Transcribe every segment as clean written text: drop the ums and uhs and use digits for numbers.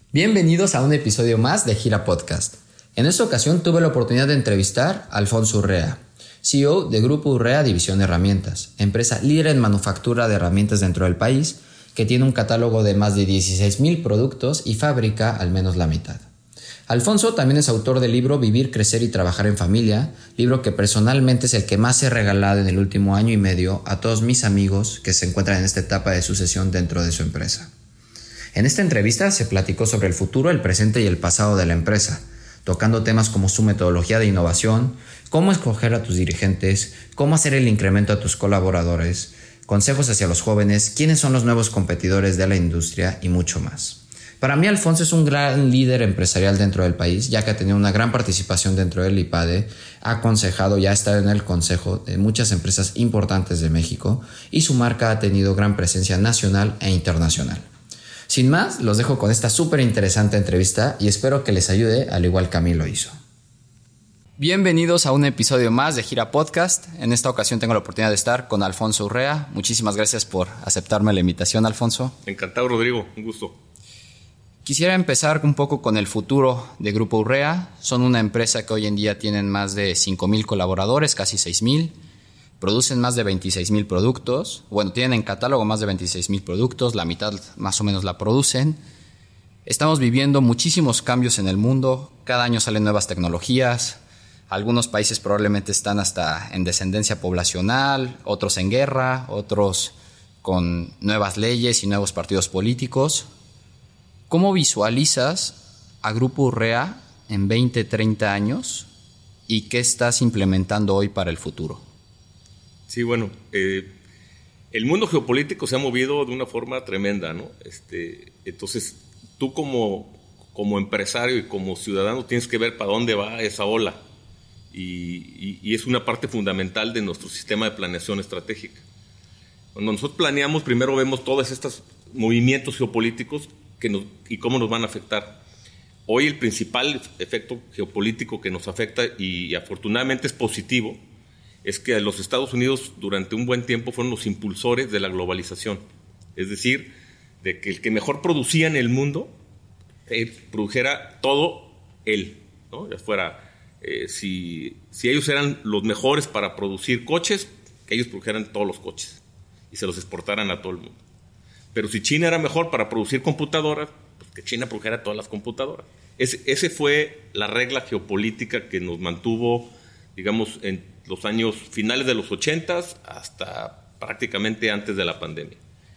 Bienvenidos a un episodio más de Gira Podcast. En esta ocasión tuve la oportunidad de entrevistar a Alfonso Urrea, CEO de Grupo Urrea División Herramientas, empresa líder en manufactura de herramientas dentro del país, que tiene un catálogo de más de 16,000 productos y fabrica al menos la mitad. Alfonso también es autor del libro Vivir, Crecer y Trabajar en Familia, libro que personalmente es el que más he regalado en el último año y medio a todos mis amigos que se encuentran en esta etapa de sucesión dentro de su empresa. En esta entrevista se platicó sobre el futuro, el presente y el pasado de la empresa, tocando temas como su metodología de innovación, cómo escoger a tus dirigentes, cómo hacer el incremento a tus colaboradores, consejos hacia los jóvenes, quiénes son los nuevos competidores de la industria y mucho más. Para mí, Alfonso es un gran líder empresarial dentro del país, ya que ha tenido una gran participación dentro del IPADE, ha aconsejado y ha estado en el consejo de muchas empresas importantes de México y su marca ha tenido gran presencia nacional e internacional. Sin más, los dejo con esta súper interesante entrevista y espero que les ayude al igual que a mí lo hizo. Bienvenidos a un episodio más de Gira Podcast. En esta ocasión tengo la oportunidad de estar con Alfonso Urrea. Muchísimas gracias por aceptarme la invitación, Alfonso. Encantado, Rodrigo. Un gusto. Quisiera empezar un poco con el futuro de Grupo Urrea. Son una empresa que hoy en día tienen más de 5,000 colaboradores, casi 6,000. Producen más de 26,000 productos. Bueno, tienen en catálogo más de 26,000 productos. La mitad más o menos la producen. Estamos viviendo muchísimos cambios en el mundo. Cada año salen nuevas tecnologías. Algunos países probablemente están hasta en descendencia poblacional, otros en guerra, otros con nuevas leyes y nuevos partidos políticos. ¿Cómo visualizas a Grupo Urrea en 20, 30 años y qué estás implementando hoy para el futuro? Sí, bueno, el mundo geopolítico se ha movido de una forma tremenda, ¿no? Entonces, tú como empresario y como ciudadano tienes que ver para dónde va esa ola y es una parte fundamental de nuestro sistema de planeación estratégica. Cuando nosotros planeamos, primero vemos todos estos movimientos geopolíticos y cómo nos van a afectar. Hoy el principal efecto geopolítico que nos afecta, y afortunadamente es positivo, es que los Estados Unidos durante un buen tiempo fueron los impulsores de la globalización. Es decir, de que el que mejor producía en el mundo produjera todo él, ¿no? Ya fuera, si ellos eran los mejores para producir coches, que ellos produjeran todos los coches y se los exportaran a todo el mundo. Pero si China era mejor para producir computadoras, pues que China produjera todas las computadoras. Ese fue la regla geopolítica que nos mantuvo, digamos, en los años finales de los 80s hasta prácticamente antes de la pandemia.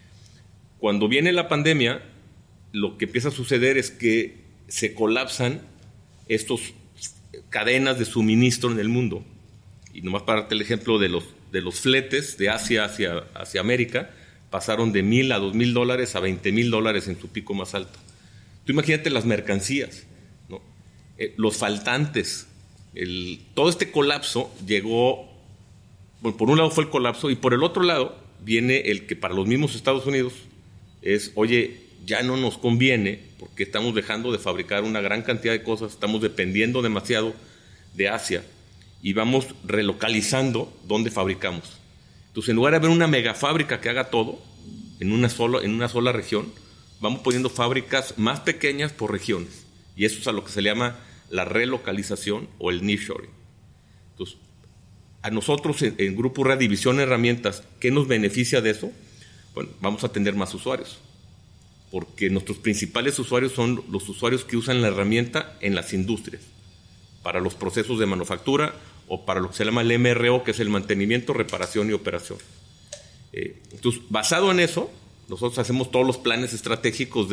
Cuando viene la pandemia, lo que empieza a suceder es que se colapsan estas cadenas de suministro en el mundo. Y nomás para darte el ejemplo de los fletes de Asia hacia América, pasaron de $1,000 a $2,000 a $20,000 en su pico más alto. Tú imagínate las mercancías, ¿no? Los faltantes. Todo este colapso llegó, bueno, por un lado fue el colapso y por el otro lado viene el que para los mismos Estados Unidos es, oye, ya no nos conviene porque estamos dejando de fabricar una gran cantidad de cosas, estamos dependiendo demasiado de Asia y vamos relocalizando donde fabricamos. Entonces, en lugar de haber una megafábrica que haga todo en una sola región, vamos poniendo fábricas más pequeñas por regiones y eso es a lo que se le llama la relocalización o el nearshoring. Entonces, a nosotros en Grupo Urrea División Herramientas, ¿qué nos beneficia de eso? Bueno, vamos a tener más usuarios, porque nuestros principales usuarios son los usuarios que usan la herramienta en las industrias, para los procesos de manufactura o para lo que se llama el MRO, que es el mantenimiento, reparación y operación. Entonces, basado en eso, nosotros hacemos todos los planes estratégicos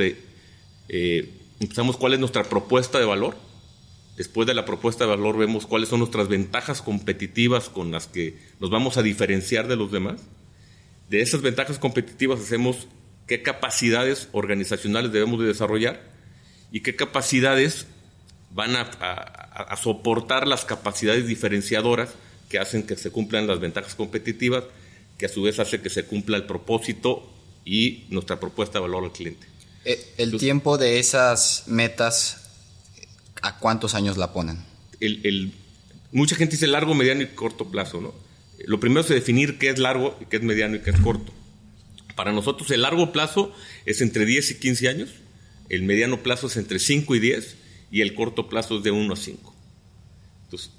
empezamos cuál es nuestra propuesta de valor. Después de la propuesta de valor vemos cuáles son nuestras ventajas competitivas con las que nos vamos a diferenciar de los demás. De esas ventajas competitivas hacemos qué capacidades organizacionales debemos de desarrollar y qué capacidades van a soportar las capacidades diferenciadoras que hacen que se cumplan las ventajas competitivas, que a su vez hace que se cumpla el propósito y nuestra propuesta de valor al cliente. Entonces, tiempo de esas metas, ¿a cuántos años la ponen? Mucha gente dice largo, mediano y corto plazo, ¿no? Lo primero es definir qué es largo, qué es mediano y qué es corto. Para nosotros el largo plazo es entre 10 y 15 años, el mediano plazo es entre 5 y 10 y el corto plazo es de 1 a 5. Entonces,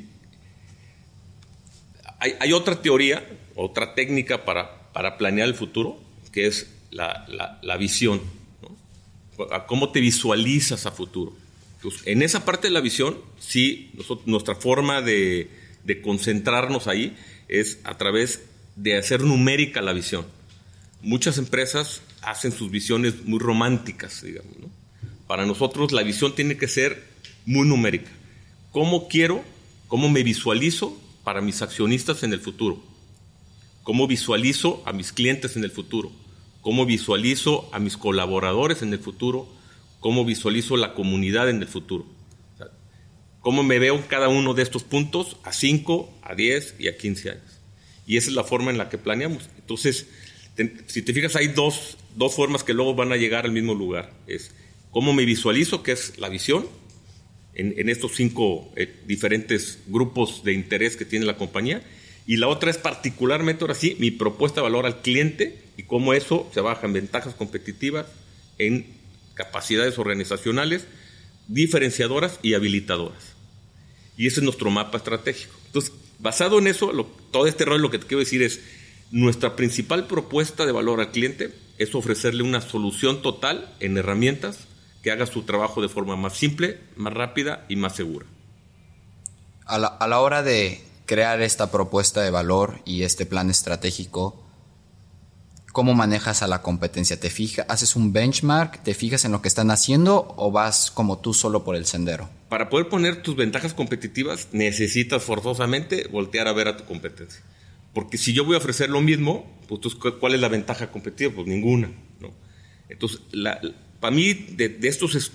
hay otra teoría, otra técnica para planear el futuro, que es la visión, ¿no? ¿Cómo te visualizas a futuro? Entonces, en esa parte de la visión, sí, nuestra forma de concentrarnos ahí es a través de hacer numérica la visión. Muchas empresas hacen sus visiones muy románticas, digamos, ¿no? Para nosotros la visión tiene que ser muy numérica. ¿Cómo me visualizo para mis accionistas en el futuro? ¿Cómo visualizo a mis clientes en el futuro? ¿Cómo visualizo a mis colaboradores en el futuro? ¿Cómo visualizo la comunidad en el futuro? O sea, ¿cómo me veo en cada uno de estos puntos a 5, a 10 y a 15 años? Y esa es la forma en la que planeamos. Entonces, si te fijas, hay dos formas que luego van a llegar al mismo lugar. Es cómo me visualizo, que es la visión, en estos 5 diferentes grupos de interés que tiene la compañía. Y la otra es particularmente, ahora sí, mi propuesta de valor al cliente y cómo eso se baja en ventajas competitivas, en capacidades organizacionales, diferenciadoras y habilitadoras. Y ese es nuestro mapa estratégico. Entonces, basado en eso, todo este rol, lo que te quiero decir es, nuestra principal propuesta de valor al cliente es ofrecerle una solución total en herramientas que haga su trabajo de forma más simple, más rápida y más segura. A la hora de crear esta propuesta de valor y este plan estratégico, ¿cómo manejas a la competencia? ¿Haces un benchmark? ¿Te fijas en lo que están haciendo o vas como tú solo por el sendero? Para poder poner tus ventajas competitivas necesitas forzosamente voltear a ver a tu competencia. Porque si yo voy a ofrecer lo mismo, pues ¿cuál es la ventaja competitiva? Pues ninguna, ¿no? Entonces, para mí, de estos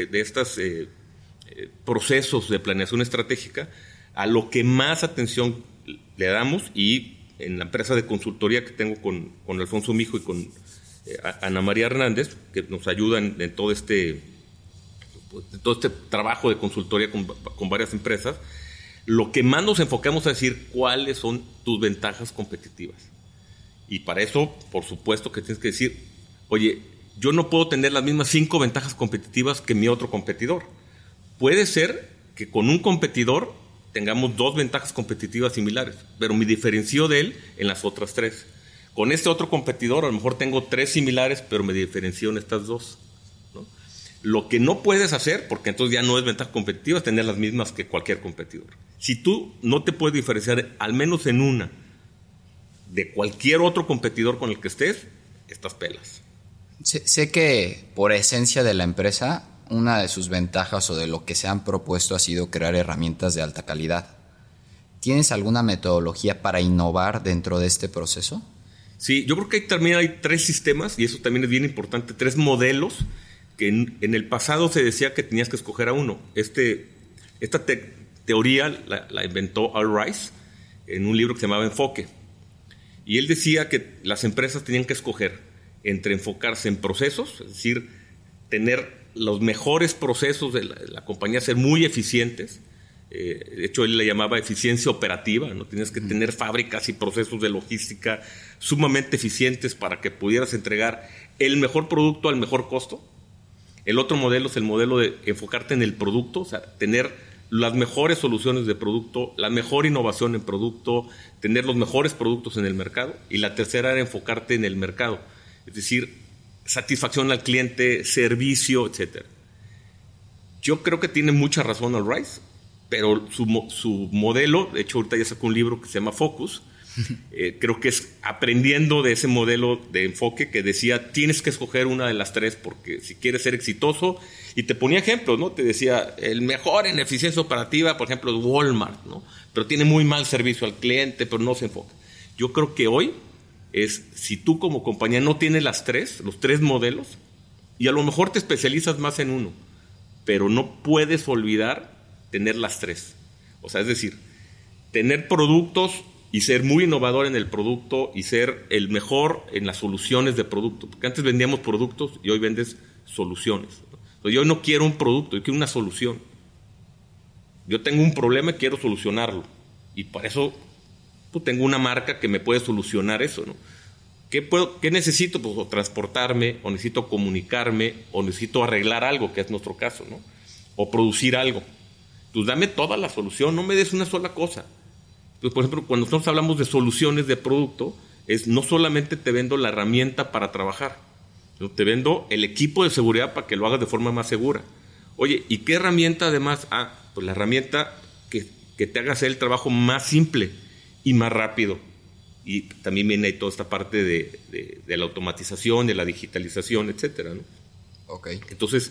procesos de planeación estratégica, a lo que más atención le damos, y en la empresa de consultoría que tengo con Alfonso Mijo y con Ana María Hernández, que nos ayudan en todo este trabajo de consultoría con varias empresas, lo que más nos enfocamos a decir cuáles son tus ventajas competitivas. Y para eso, por supuesto que tienes que decir, oye, yo no puedo tener las mismas 5 ventajas competitivas que mi otro competidor. Puede ser que con un competidor tengamos 2 ventajas competitivas similares, pero me diferencio de él en las otras 3. Con este otro competidor a lo mejor tengo 3 similares, pero me diferencio en estas 2, ¿no? Lo que no puedes hacer, porque entonces ya no es ventaja competitiva, es tener las mismas que cualquier competidor. Si tú no te puedes diferenciar al menos en una de cualquier otro competidor con el que estés, estás pelas. Sé que por esencia de la empresa, una de sus ventajas o de lo que se han propuesto ha sido crear herramientas de alta calidad. ¿Tienes alguna metodología para innovar dentro de este proceso? Sí, yo creo que también hay 3 sistemas, y eso también es bien importante, 3 modelos que en el pasado se decía que tenías que escoger a uno. Esta teoría la inventó Al Rice en un libro que se llamaba Enfoque. Y él decía que las empresas tenían que escoger entre enfocarse en procesos, es decir, tener los mejores procesos de la compañía, ser muy eficientes. De hecho, él le llamaba eficiencia operativa, ¿no? Tienes que tener fábricas y procesos de logística sumamente eficientes para que pudieras entregar el mejor producto al mejor costo. El otro modelo es el modelo de enfocarte en el producto, o sea, tener las mejores soluciones de producto, la mejor innovación en producto, tener los mejores productos en el mercado. Y la tercera era enfocarte en el mercado, es decir, satisfacción al cliente, servicio, etc. Yo creo que tiene mucha razón Al Rice, pero su modelo, de hecho ahorita ya sacó un libro que se llama Focus, creo que es aprendiendo de ese modelo de enfoque que decía, tienes que escoger una de las 3 porque si quieres ser exitoso, y te ponía ejemplos, ¿no? Te decía, el mejor en eficiencia operativa, por ejemplo, es Walmart, ¿no? Pero tiene muy mal servicio al cliente, pero no se enfoca. Yo creo que hoy si tú como compañía no tienes los 3 modelos, y a lo mejor te especializas más en uno, pero no puedes olvidar tener las 3. O sea, es decir, tener productos y ser muy innovador en el producto y ser el mejor en las soluciones de producto. Porque antes vendíamos productos y hoy vendes soluciones, ¿no? Entonces, yo no quiero un producto, yo quiero una solución. Yo tengo un problema y quiero solucionarlo. Y para eso pues, tengo una marca que me puede solucionar eso, ¿no? ¿Qué necesito? Pues o transportarme, o necesito comunicarme, o necesito arreglar algo, que es nuestro caso, ¿no? O producir algo. Pues dame toda la solución, no me des una sola cosa. Entonces, por ejemplo, cuando nosotros hablamos de soluciones de producto, no solamente te vendo la herramienta para trabajar, sino te vendo el equipo de seguridad para que lo hagas de forma más segura. Oye, ¿y qué herramienta además? Pues la herramienta que te haga hacer el trabajo más simple y más rápido. Y también viene ahí toda esta parte de la automatización, de la digitalización, etcétera, ¿no? Ok. Entonces,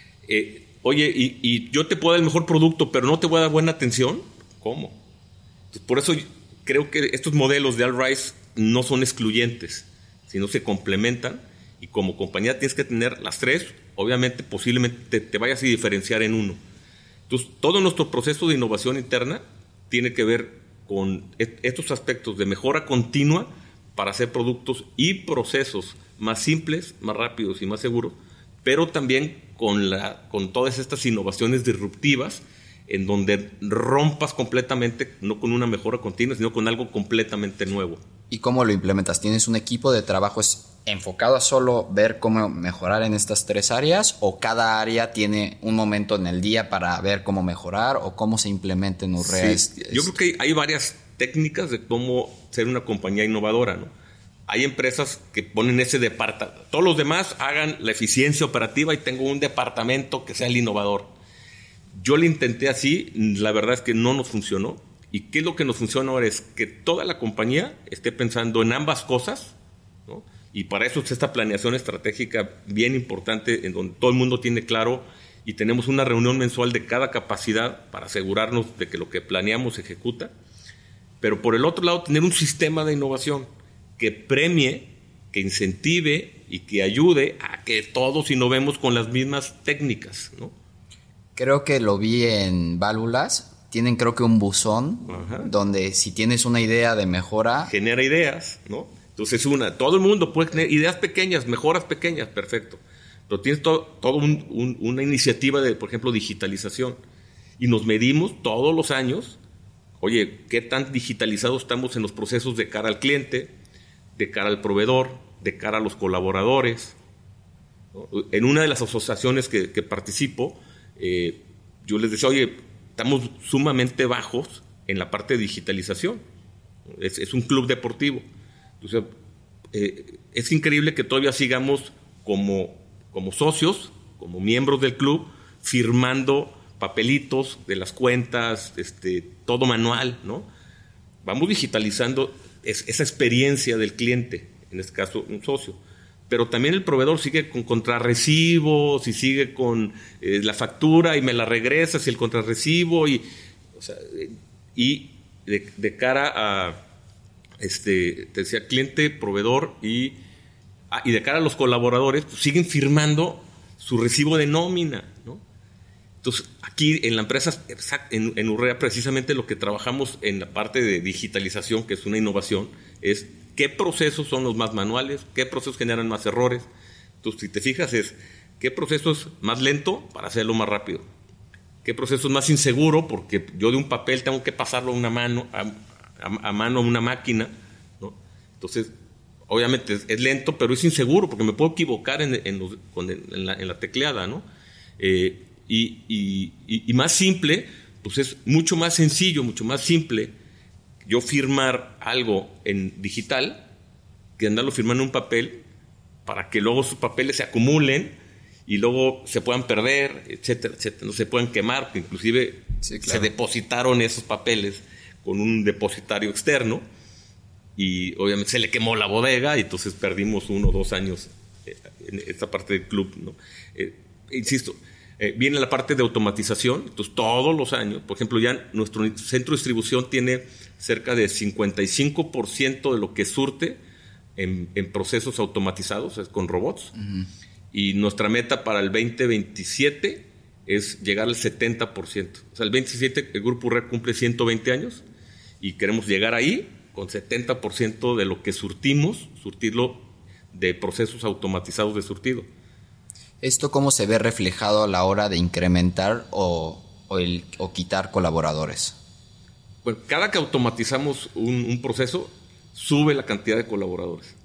oye, y yo te puedo dar el mejor producto, pero no te voy a dar buena atención. ¿Cómo? Entonces, por eso creo que estos modelos de Al Rise no son excluyentes, sino se complementan. Y como compañía tienes que tener las tres. Obviamente, posiblemente te vayas a diferenciar en uno. Entonces, todo nuestro proceso de innovación interna tiene que ver con estos aspectos de mejora continua para hacer productos y procesos más simples, más rápidos y más seguros, pero también con todas estas innovaciones disruptivas en donde rompas completamente, no con una mejora continua, sino con algo completamente nuevo. ¿Y cómo lo implementas? ¿Tienes un equipo de trabajo enfocado a solo ver cómo mejorar en estas tres áreas, o cada área tiene un momento en el día para ver cómo mejorar o cómo se implementa en Urrea? Sí, yo creo que hay varias técnicas de cómo ser una compañía innovadora, ¿no? Hay empresas que ponen ese departamento, todos los demás hagan la eficiencia operativa y tengo un departamento que sea el innovador. Yo lo intenté así, la verdad es que no nos funcionó. ¿Y qué es lo que nos funciona ahora? Es que toda la compañía esté pensando en ambas cosas, ¿no? Y para eso es esta planeación estratégica bien importante, en donde todo el mundo tiene claro, y tenemos una reunión mensual de cada capacidad para asegurarnos de que lo que planeamos se ejecuta. Pero por el otro lado, tener un sistema de innovación que premie, que incentive y que ayude a que todos innovemos con las mismas técnicas, ¿no? Creo que lo vi en Válvulas. Tienen, creo que, un buzón. Ajá. Donde si tienes una idea de mejora, genera ideas, ¿no? Entonces todo el mundo puede tener ideas pequeñas, mejoras pequeñas, perfecto. Pero tienes una iniciativa de, por ejemplo, digitalización. Y nos medimos todos los años, oye, ¿qué tan digitalizados estamos en los procesos de cara al cliente, de cara al proveedor, de cara a los colaboradores, ¿no? En una de las asociaciones que participo, yo les decía, oye, estamos sumamente bajos en la parte de digitalización. Es un club deportivo. Entonces, es increíble que todavía sigamos como socios, como miembros del club, firmando papelitos de las cuentas, todo manual, ¿no? Vamos digitalizando esa experiencia del cliente, en este caso un socio. Pero también el proveedor sigue con contrarrecibos y sigue con la factura y me la regresas y el contrarrecibo y de cara a te decía cliente, proveedor y de cara a los colaboradores, pues siguen firmando su recibo de nómina, ¿no? Entonces, aquí en la empresa, en Urrea, precisamente lo que trabajamos en la parte de digitalización, que es una innovación, es qué procesos son los más manuales, qué procesos generan más errores. Entonces, si te fijas, es qué proceso es más lento para hacerlo más rápido, qué proceso es más inseguro, porque yo de un papel tengo que pasarlo a una mano, a mano a una máquina, ¿no? Entonces, obviamente es lento, pero es inseguro, porque me puedo equivocar en la tecleada, ¿no? Y más simple, pues es mucho más sencillo, mucho más simple yo firmar algo en digital que andarlo firmando en un papel para que luego sus papeles se acumulen y luego se puedan perder, etcétera, etcétera. No se puedan quemar, que inclusive sí, claro, se depositaron esos papeles con un depositario externo y obviamente se le quemó la bodega y entonces perdimos 1 o 2 años en esta parte del club, ¿no? Insisto, viene la parte de automatización. Entonces todos los años, por ejemplo, ya nuestro centro de distribución tiene cerca de 55% de lo que surte en procesos automatizados, es con robots. Uh-huh. Y nuestra meta para el 2027 es llegar al 70%. O sea, el 27 el Grupo Urrea cumple 120 años y queremos llegar ahí con 70% de lo que surtirlo de procesos automatizados de surtido. ¿Esto cómo se ve reflejado a la hora de incrementar o quitar colaboradores? Bueno, cada que automatizamos un proceso, sube la cantidad de colaboradores.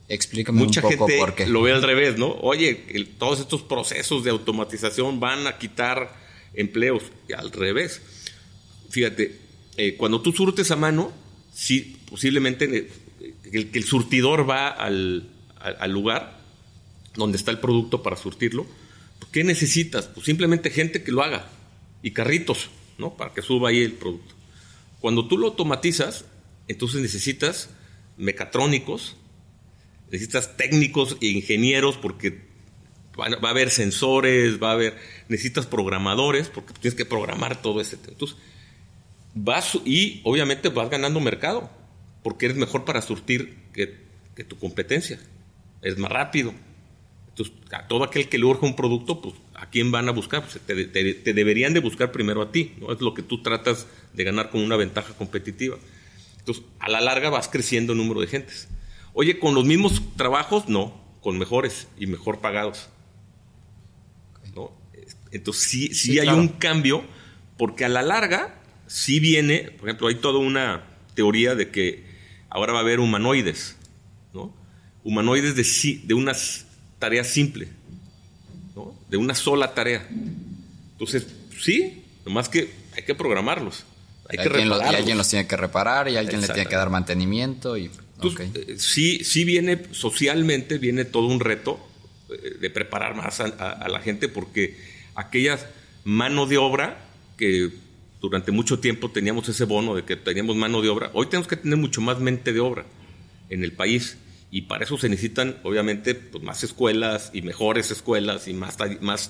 Explícame Mucha un poco gente por qué. lo ve al revés, ¿no? Oye, todos estos procesos de automatización van a quitar empleos. Y al revés. Fíjate, cuando tú surtes a mano, sí, posiblemente el surtidor va al lugar donde está el producto para surtirlo. ¿Qué necesitas? Pues simplemente gente que lo haga y carritos, ¿no? Para que suba ahí el producto. Cuando tú lo automatizas, entonces necesitas mecatrónicos, necesitas técnicos e ingenieros porque va a haber sensores, necesitas programadores porque tienes que programar todo ese tema. Entonces, y obviamente vas ganando mercado porque eres mejor para surtir que tu competencia. Es más rápido. Entonces, a todo aquel que le urge un producto, pues, ¿a quién van a buscar? Pues te deberían de buscar primero a ti, ¿no? Es lo que tú tratas de ganar con una ventaja competitiva. Entonces, a la larga vas creciendo el número de gentes. Oye, ¿con los mismos trabajos? No, con mejores y mejor pagados. ¿No? Entonces, sí hay claro. un cambio, porque a la larga sí viene, por ejemplo, hay toda una teoría de que ahora va a haber humanoides, ¿no? Humanoides de una tarea simple, ¿no? De una sola tarea. Entonces, sí, nomás que hay que programarlos. Hay que repararlos. Y alguien los tiene que reparar y alguien le tiene que dar mantenimiento. Entonces, sí viene, socialmente viene todo un reto de preparar más a la gente, porque aquella mano de obra que durante mucho tiempo teníamos ese bono de que teníamos mano de obra, hoy tenemos que tener mucho más mente de obra en el país, y para eso se necesitan obviamente pues, más escuelas y mejores escuelas y más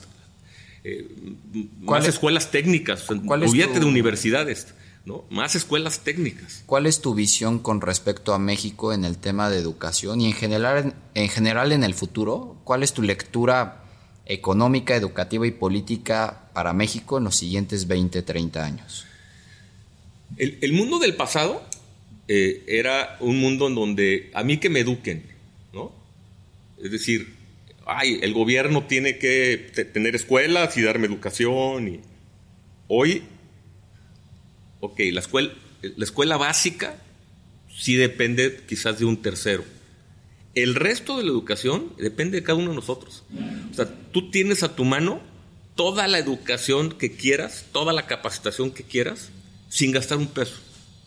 escuelas técnicas, de universidades, ¿no? Más escuelas técnicas. ¿Cuál es tu visión con respecto a México en el tema de educación y en general en el futuro? ¿Cuál es tu lectura económica, educativa y política para México en los siguientes 20, 30 años? El mundo del pasado era un mundo en donde a mí que me eduquen, ¿no? Es decir, el gobierno tiene que tener escuelas y darme educación. Y hoy, la escuela básica sí depende quizás de un tercero. El resto de la educación depende de cada uno de nosotros. O sea, tú tienes a tu mano toda la educación que quieras, toda la capacitación que quieras, sin gastar un peso.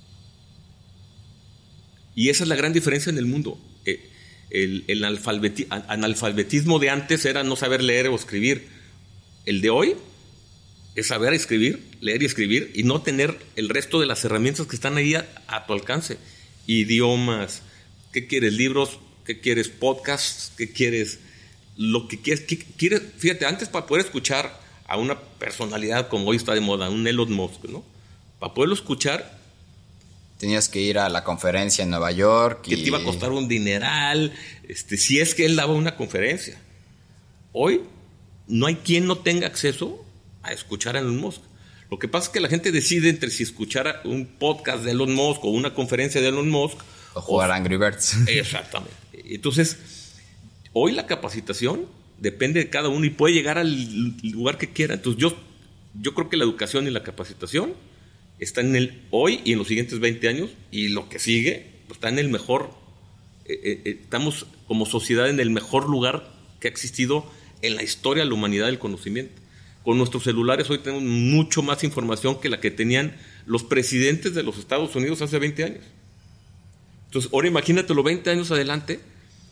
Y esa es la gran diferencia en el mundo. El analfabetismo de antes era no saber leer o escribir. El de hoy es saber escribir, leer y escribir, y no tener el resto de las herramientas que están ahí a tu alcance. Idiomas, ¿qué quieres? Libros, ¿qué quieres? Podcasts, ¿qué quieres? Lo que quieres. ¿Qué quieres? Fíjate, antes para poder escuchar a una personalidad como hoy está de moda, un Elon Musk, ¿no? Para poderlo escuchar, tenías que ir a la conferencia en Nueva York. Que te iba a costar un dineral, si es que él daba una conferencia. Hoy no hay quien no tenga acceso a escuchar a Elon Musk. Lo que pasa es que la gente decide entre si escuchar un podcast de Elon Musk o una conferencia de Elon Musk. O jugar Angry Birds. Exactamente. Entonces, hoy la capacitación depende de cada uno y puede llegar al lugar que quiera. Entonces, yo creo que la educación y la capacitación está en el hoy y en los siguientes 20 años, y lo que sigue pues, está en el mejor. Estamos como sociedad en el mejor lugar que ha existido en la historia de la humanidad del conocimiento. Con nuestros celulares hoy tenemos mucho más información que la que tenían los presidentes de los Estados Unidos hace 20 años. Entonces, ahora imagínate los 20 años adelante.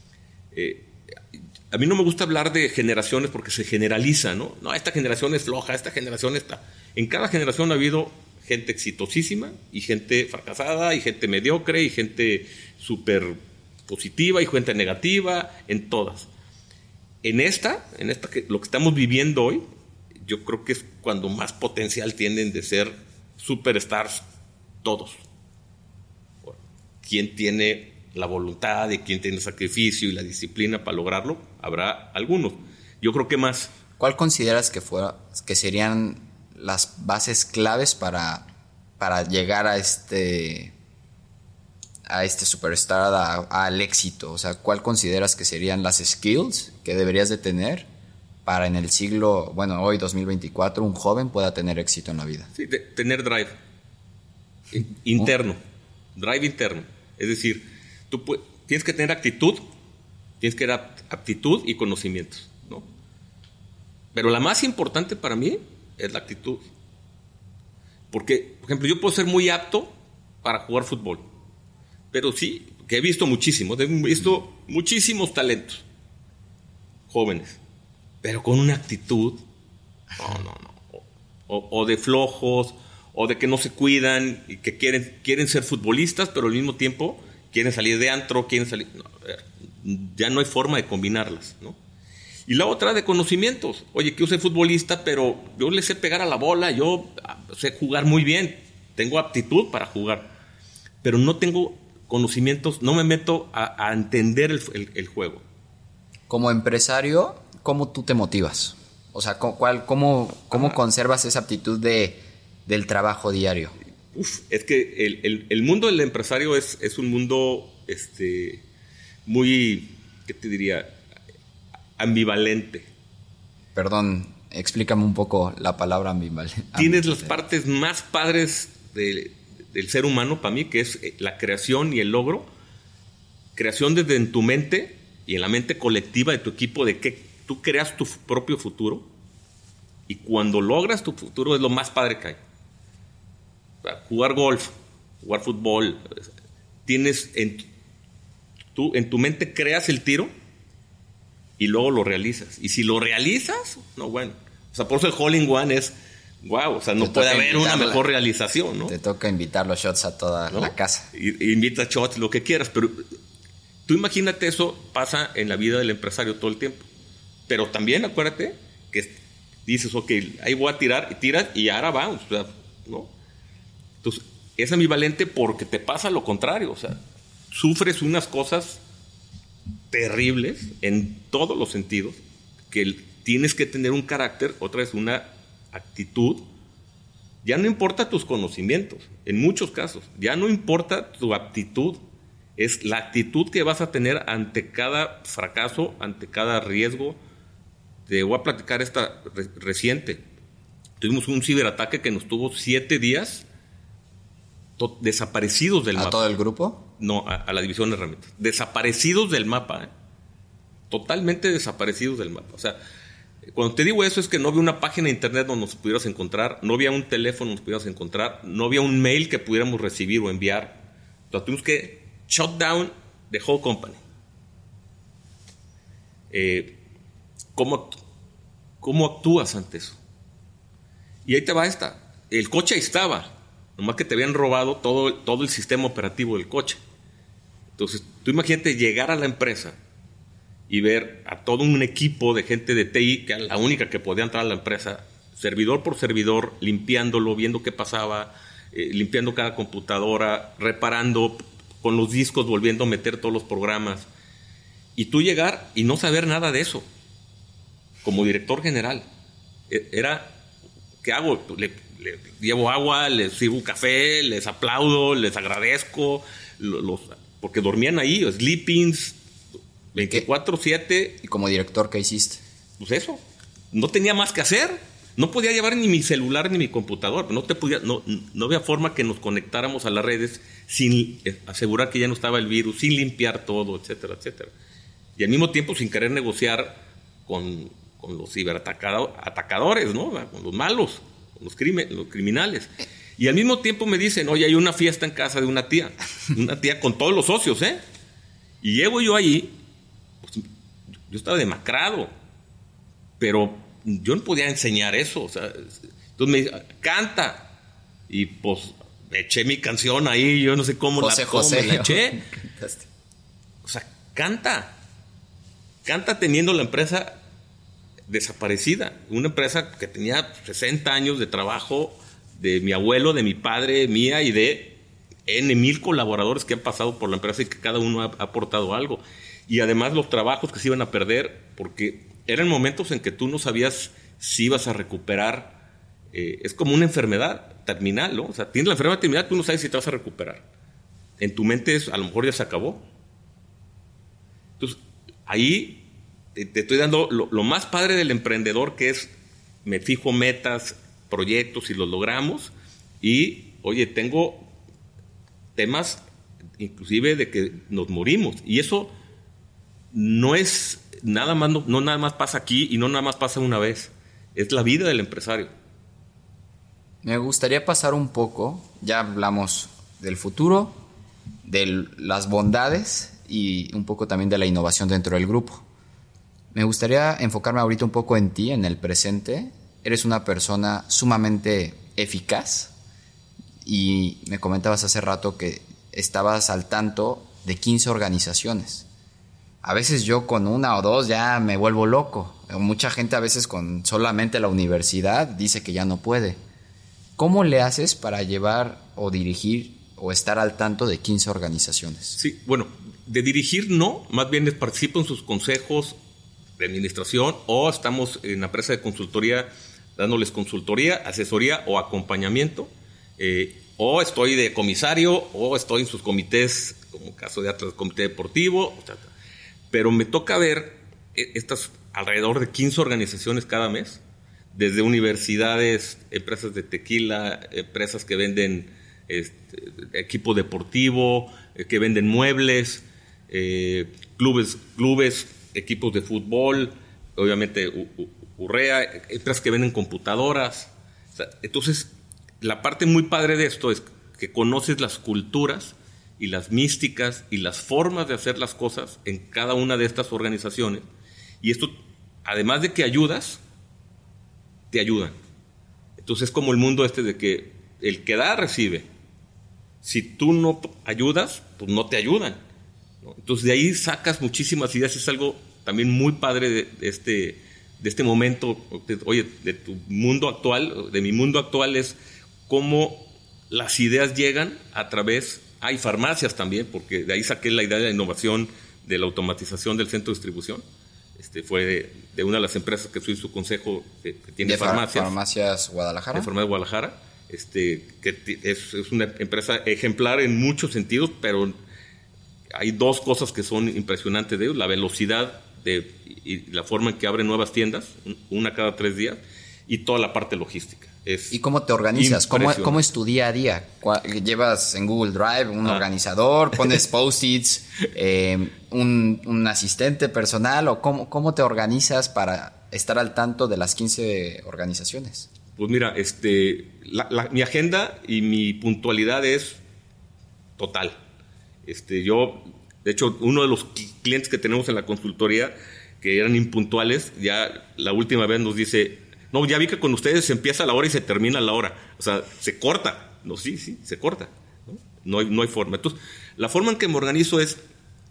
A mí no me gusta hablar de generaciones porque se generaliza, ¿no? No, esta generación es floja, esta generación está. En cada generación ha habido gente exitosísima y gente fracasada y gente mediocre y gente súper positiva y gente negativa, en todas. En esta lo que estamos viviendo hoy, yo creo que es cuando más potencial tienen de ser superstars todos. Bueno, ¿quién tiene la voluntad y quién tiene el sacrificio y la disciplina para lograrlo? Habrá algunos. Yo creo que más. ¿Cuál consideras que serían las bases claves para llegar a este superstar, al éxito? O sea, ¿cuál consideras que serían las skills que deberías de tener para en el siglo, hoy 2024, un joven pueda tener éxito en la vida? Sí, tener drive interno, drive interno. Es decir, tienes que tener actitud Tienes que dar aptitud y conocimientos, ¿no? Pero la más importante para mí es la actitud. Porque, por ejemplo, yo puedo ser muy apto para jugar fútbol. Pero sí, que he visto muchísimos talentos jóvenes. Pero con una actitud, no. O de flojos, o de que no se cuidan y que quieren ser futbolistas, pero al mismo tiempo quieren salir de antro, ya no hay forma de combinarlas, ¿no? Y la otra de conocimientos. Oye, que yo soy futbolista, pero yo le sé pegar a la bola, yo sé jugar muy bien, tengo aptitud para jugar, pero no tengo conocimientos, no me meto a entender el juego. Como empresario, ¿cómo tú te motivas? O sea, ¿cómo conservas esa aptitud del trabajo diario? Es que el mundo del empresario es un mundo muy, ¿qué te diría? Ambivalente. Perdón, explícame un poco la palabra ambivalente. Tienes las partes más padres del ser humano para mí, que es la creación y el logro. Creación desde en tu mente y en la mente colectiva de tu equipo, de que tú creas tu propio futuro, y cuando logras tu futuro es lo más padre que hay. Jugar golf, jugar fútbol, tienes en tu mente creas el tiro y luego lo realizas. Y si lo realizas, no, bueno. O sea, por eso el hole in one es wow, o sea, no puede haber una mejor realización, ¿no? Te toca invitar los shots a toda la casa. Invita shots, lo que quieras, pero tú imagínate, eso pasa en la vida del empresario todo el tiempo. Pero también acuérdate que dices, ok, ahí voy a tirar, y tiras y ahora vamos, o sea, ¿no? Entonces, es ambivalente porque te pasa lo contrario, o sea, sufres unas cosas terribles en todos los sentidos, que tienes que tener un carácter, otra vez una actitud. Ya no importa tus conocimientos, en muchos casos, ya no importa tu aptitud, es la actitud que vas a tener ante cada fracaso, ante cada riesgo. Te voy a platicar esta reciente. Tuvimos un ciberataque que nos tuvo 7 días desaparecidos del mapa. ¿A todo el grupo? No, a la división de herramientas. Desaparecidos del mapa, ¿eh? Totalmente desaparecidos del mapa. O sea, cuando te digo eso es que no había una página de internet donde nos pudieras encontrar, no había un teléfono donde nos pudieras encontrar, no había un mail que pudiéramos recibir o enviar. Entonces tuvimos que shut down the whole company. ¿Cómo actúas ante eso? Y ahí te va esta. El coche ahí estaba, nomás que te habían robado todo el sistema operativo del coche. Entonces, tú imagínate llegar a la empresa y ver a todo un equipo de gente de TI, que era la única que podía entrar a la empresa, servidor por servidor, limpiándolo, viendo qué pasaba, limpiando cada computadora, reparando, con los discos, volviendo a meter todos los programas. Y tú llegar y no saber nada de eso, como director general. Era, ¿qué hago? Le llevo agua, les sirvo un café, les aplaudo, les agradezco, porque dormían ahí, sleepings, 24/7. ¿Y como director qué hiciste? Pues eso, no tenía más que hacer. No podía llevar ni mi celular ni mi computador. No había forma que nos conectáramos a las redes sin asegurar que ya no estaba el virus, sin limpiar todo, etcétera, etcétera. Y al mismo tiempo sin querer negociar con los ciberatacadores, ¿no? Con los malos, con los criminales. Y al mismo tiempo me dicen, oye, hay una fiesta en casa de una tía con todos los socios, ¿eh? Y llego yo ahí, pues, yo estaba demacrado, pero yo no podía enseñar eso, o sea, entonces me dice, canta, y pues me eché mi canción ahí, yo no sé cómo José, me la eché. O sea, canta teniendo la empresa desaparecida, una empresa que tenía 60 años de trabajo, de mi abuelo, de mi padre, mía y de N,000 colaboradores que han pasado por la empresa y que cada uno ha aportado algo. Y además los trabajos que se iban a perder, porque eran momentos en que tú no sabías si ibas a recuperar. Es como una enfermedad terminal, ¿no? O sea, tienes la enfermedad terminal, tú no sabes si te vas a recuperar. En tu mente a lo mejor ya se acabó. Entonces, ahí te estoy dando lo más padre del emprendedor, que es, me fijo metas, proyectos y los logramos. Y, oye, tengo temas inclusive de que nos morimos. Y eso no es nada más, no nada más pasa aquí y no nada más pasa una vez. Es la vida del empresario. Me gustaría pasar un poco, ya hablamos del futuro, de las bondades y un poco también de la innovación dentro del grupo. Me gustaría enfocarme ahorita un poco en ti, en el presente. Eres una persona sumamente eficaz y me comentabas hace rato que estabas al tanto de 15 organizaciones. A veces yo con una o dos ya me vuelvo loco. Mucha gente a veces con solamente la universidad dice que ya no puede. ¿Cómo le haces para llevar o dirigir o estar al tanto de 15 organizaciones? Sí, bueno, de dirigir no, más bien participo en sus consejos de administración o estamos en la empresa de consultoría dándoles consultoría, asesoría o acompañamiento, o estoy de comisario o estoy en sus comités, como caso de Atlas, comité deportivo, pero me toca ver estas alrededor de 15 organizaciones cada mes, desde universidades, empresas de tequila, empresas que venden equipo deportivo, que venden muebles, clubes, equipos de fútbol, obviamente Urrea, empresas que venden computadoras. O sea, entonces, la parte muy padre de esto es que conoces las culturas y las místicas y las formas de hacer las cosas en cada una de estas organizaciones. Y esto, además de que ayudas, te ayudan. Entonces es como el mundo de que el que da, recibe. Si tú no ayudas, pues no te ayudan, ¿no? Entonces de ahí sacas muchísimas ideas. Es algo también muy padre de este momento, de tu mundo actual, de mi mundo actual, es cómo las ideas llegan a través... Hay farmacias también, porque de ahí saqué la idea de la innovación, de la automatización del centro de distribución. Fue de una de las empresas que soy su consejo, que tiene farmacias. Farmacias Guadalajara. De Farmacias Guadalajara, que es una empresa ejemplar en muchos sentidos, pero hay dos cosas que son impresionantes de ellos: la velocidad y la forma en que abren nuevas tiendas, una cada 3 días, y toda la parte logística. ¿Y cómo te organizas? ¿Cómo es tu día a día? ¿Llevas en Google Drive un organizador? ¿Pones post-its? ¿Un asistente personal? ¿O cómo te organizas para estar al tanto de las 15 organizaciones? Pues mira, mi agenda y mi puntualidad es total. Yo, de hecho, uno de los clientes que tenemos en la consultoría, que eran impuntuales, ya la última vez nos dice... No, ya vi que con ustedes se empieza a la hora y se termina a la hora. O sea, se corta. No, sí, se corta. No hay forma. Entonces, la forma en que me organizo es...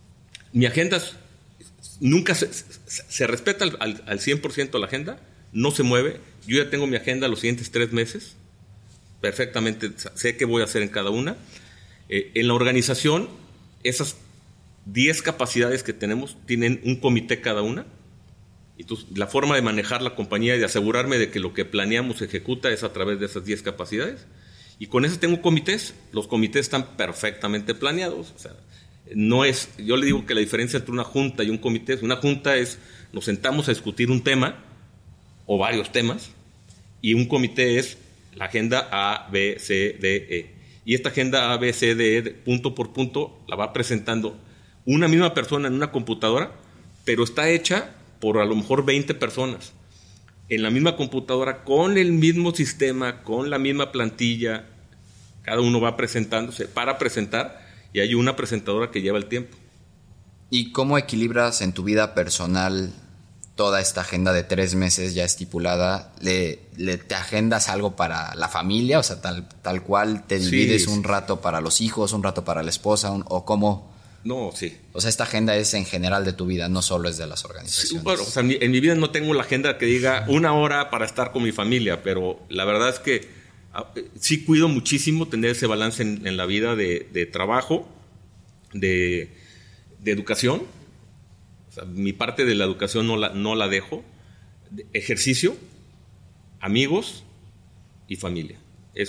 Mi agenda nunca se respeta al 100% la agenda. No se mueve. Yo ya tengo mi agenda los siguientes 3 meses. Perfectamente sé qué voy a hacer en cada una. En la organización, esas 10 capacidades que tenemos tienen un comité cada una. Entonces, la forma de manejar la compañía y de asegurarme de que lo que planeamos se ejecuta es a través de esas 10 capacidades. Y con eso tengo comités. Los comités están perfectamente planeados. O sea, no es... Yo le digo que la diferencia entre una junta y un comité es... Una junta es... Nos sentamos a discutir un tema o varios temas, y un comité es la agenda A, B, C, D, E. Y esta agenda A, B, C, D, E, punto por punto, la va presentando una misma persona en una computadora, pero está hecha por a lo mejor 20 personas en la misma computadora, con el mismo sistema, con la misma plantilla. Cada uno va presentándose para presentar, y hay una presentadora que lleva el tiempo. ¿Y cómo equilibras en tu vida personal toda esta agenda de 3 meses ya estipulada? ¿Te agendas algo para la familia? O sea, tal cual te divides un rato para los hijos, un rato para la esposa, o cómo... No, sí. O sea, esta agenda es en general de tu vida, no solo es de las organizaciones. Sí, bueno, o sea, en mi vida no tengo la agenda que diga 1 hora para estar con mi familia, pero la verdad es que sí cuido muchísimo tener ese balance en la vida de trabajo, de educación. O sea, mi parte de la educación no la dejo. Ejercicio, amigos y familia.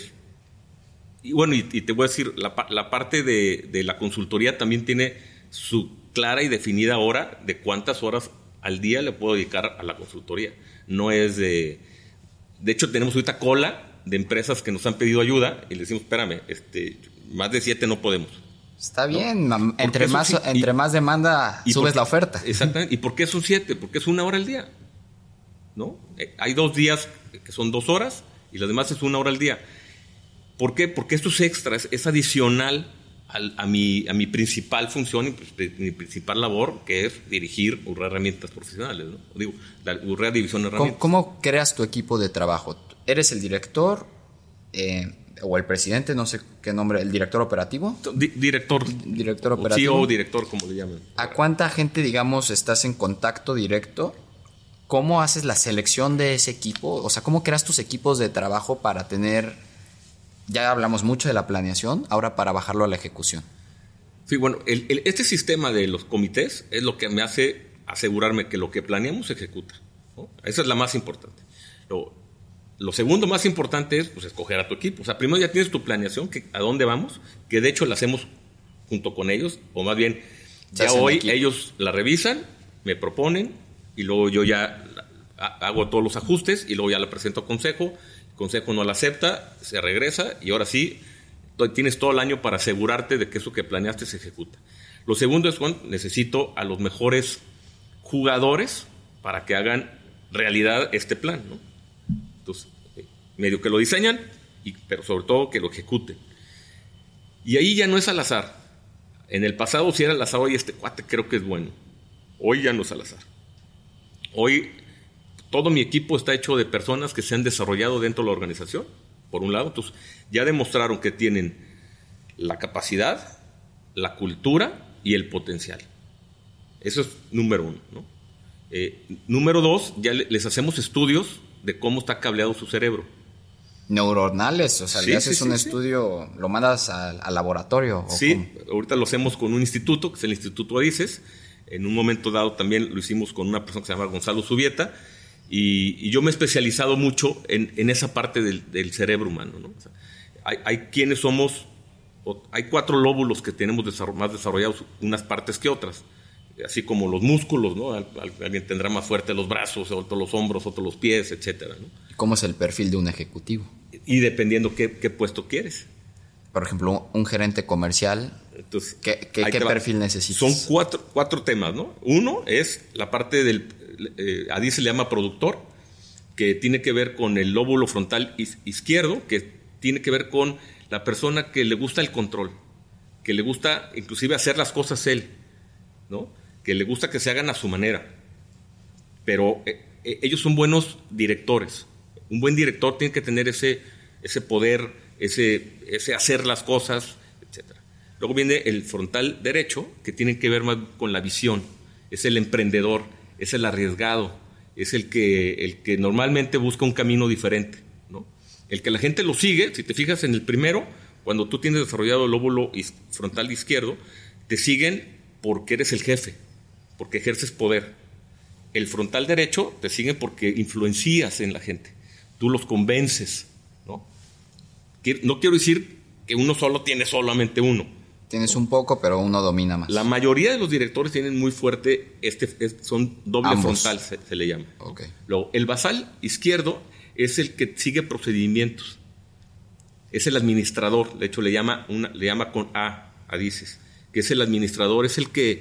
Y bueno, y te voy a decir, la parte de la consultoría también tiene su clara y definida hora de cuántas horas al día le puedo dedicar a la consultoría. No es de hecho, tenemos ahorita cola de empresas que nos han pedido ayuda y le decimos, espérame, más de 7 no podemos. Está bien, ¿no? Entre Porque más demanda, subes la oferta. Exactamente. ¿Y por qué son 7? Porque es 1 hora al día, ¿no? Hay 2 días que son 2 horas y las demás es 1 hora al día. ¿Por qué? Porque esto es extra, es adicional a mi principal función y mi principal labor, que es dirigir Urrea Herramientas Profesionales, ¿no? Digo, la Urrea División de Herramientas. ¿Cómo creas tu equipo de trabajo? ¿Eres el director o el presidente? No sé qué nombre, ¿el director operativo? Director operativo. CEO, director, como le llaman. ¿A cuánta gente, digamos, estás en contacto directo? ¿Cómo haces la selección de ese equipo? O sea, ¿cómo creas tus equipos de trabajo para tener... Ya hablamos mucho de la planeación, ahora para bajarlo a la ejecución? Sí, bueno, este sistema de los comités es lo que me hace asegurarme que lo que planeamos se ejecuta, ¿no? Esa es la más importante. Lo segundo más importante es, pues, escoger a tu equipo. O sea, primero ya tienes tu planeación, a dónde vamos, que de hecho la hacemos junto con ellos, o más bien, ya hoy ellos la revisan, me proponen, y luego yo ya hago todos los ajustes, y luego ya la presento a consejo. Consejo no la acepta, se regresa y ahora sí tienes todo el año para asegurarte de que eso que planeaste se ejecuta. Lo segundo es, Juan, necesito a los mejores jugadores para que hagan realidad este plan, ¿no? Entonces, medio que lo diseñan, pero sobre todo que lo ejecuten. Y ahí ya no es al azar. En el pasado sí era al azar, hoy este cuate creo que es bueno. Hoy ya no es al azar. Hoy... todo mi equipo está hecho de personas que se han desarrollado dentro de la organización, por un lado. Entonces, ya demostraron que tienen la capacidad, la cultura y el potencial. Eso es número 1, ¿no? Número 2, ya les hacemos estudios de cómo está cableado su cerebro. Neuronales, o sea, le haces un estudio, lo mandas al laboratorio. Sí, ahorita lo hacemos con un instituto, que es el Instituto ADICES. En un momento dado también lo hicimos con una persona que se llama Gonzalo Zubieta. Y yo me he especializado mucho en esa parte del cerebro humano, ¿no? O sea, hay quienes somos, hay 4 lóbulos que tenemos más desarrollados unas partes que otras, así como los músculos, ¿no? Alguien tendrá más fuerte los brazos, otro los hombros, otro los pies, etcétera, ¿no? ¿Cómo es el perfil de un ejecutivo? Y dependiendo qué puesto quieres. Por ejemplo, un gerente comercial, entonces, ¿qué perfil necesitas? Son 4 temas, ¿no? Uno es la parte del... ADI se le llama productor, que tiene que ver con el lóbulo frontal izquierdo, que tiene que ver con la persona que le gusta el control, que le gusta inclusive hacer las cosas él, ¿no? Que le gusta que se hagan a su manera. Pero ellos son buenos directores. Un buen director tiene que tener ese poder, ese hacer las cosas, etc. Luego viene el frontal derecho, que tiene que ver más con la visión. Es el emprendedor, es el arriesgado, es el que normalmente busca un camino diferente, ¿no? El que la gente lo sigue. Si te fijas en el primero, cuando tú tienes desarrollado el lóbulo frontal izquierdo, te siguen porque eres el jefe, porque ejerces poder. El frontal derecho te siguen porque influencias en la gente, tú los convences, ¿no? No quiero decir que uno solo tiene solamente uno. Tienes un poco, pero uno domina más. La mayoría de los directores tienen muy fuerte, son doble ambos. Frontal, se le llama. Okay. Luego, el basal izquierdo es el que sigue procedimientos. Es el administrador, de hecho le llama con A dices, que es el administrador, es el que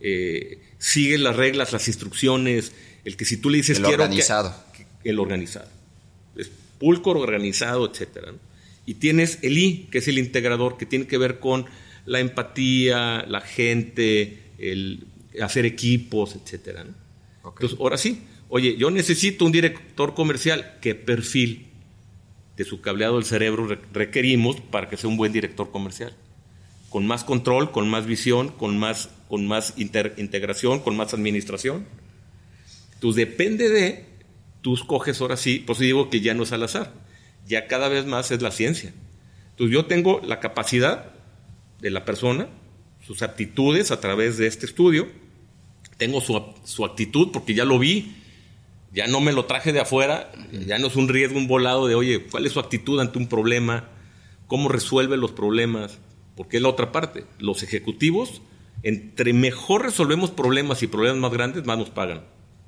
sigue las reglas, las instrucciones, el que si tú le dices el organizado. El organizado. Es pulcro, organizado, etcétera, ¿no? Y tienes el I, que es el integrador, que tiene que ver con la empatía, la gente, el hacer equipos, etcétera, ¿no? Okay. Entonces, ahora sí, oye, yo necesito un director comercial. ¿Qué perfil de su cableado del cerebro requerimos para que sea un buen director comercial? Con más control, con más visión, con más integración, con más administración. Entonces, depende de... Tú escoges ahora sí, pues digo que ya no es al azar. Ya cada vez más es la ciencia. Entonces, yo tengo la capacidad de la persona, sus aptitudes a través de este estudio. Tengo su actitud porque ya lo vi, ya no me lo traje de afuera, ya no es un riesgo, un volado de, oye, ¿cuál es su actitud ante un problema? ¿Cómo resuelve los problemas? Porque es la otra parte. Los ejecutivos, entre mejor resolvemos problemas y problemas más grandes, más nos pagan,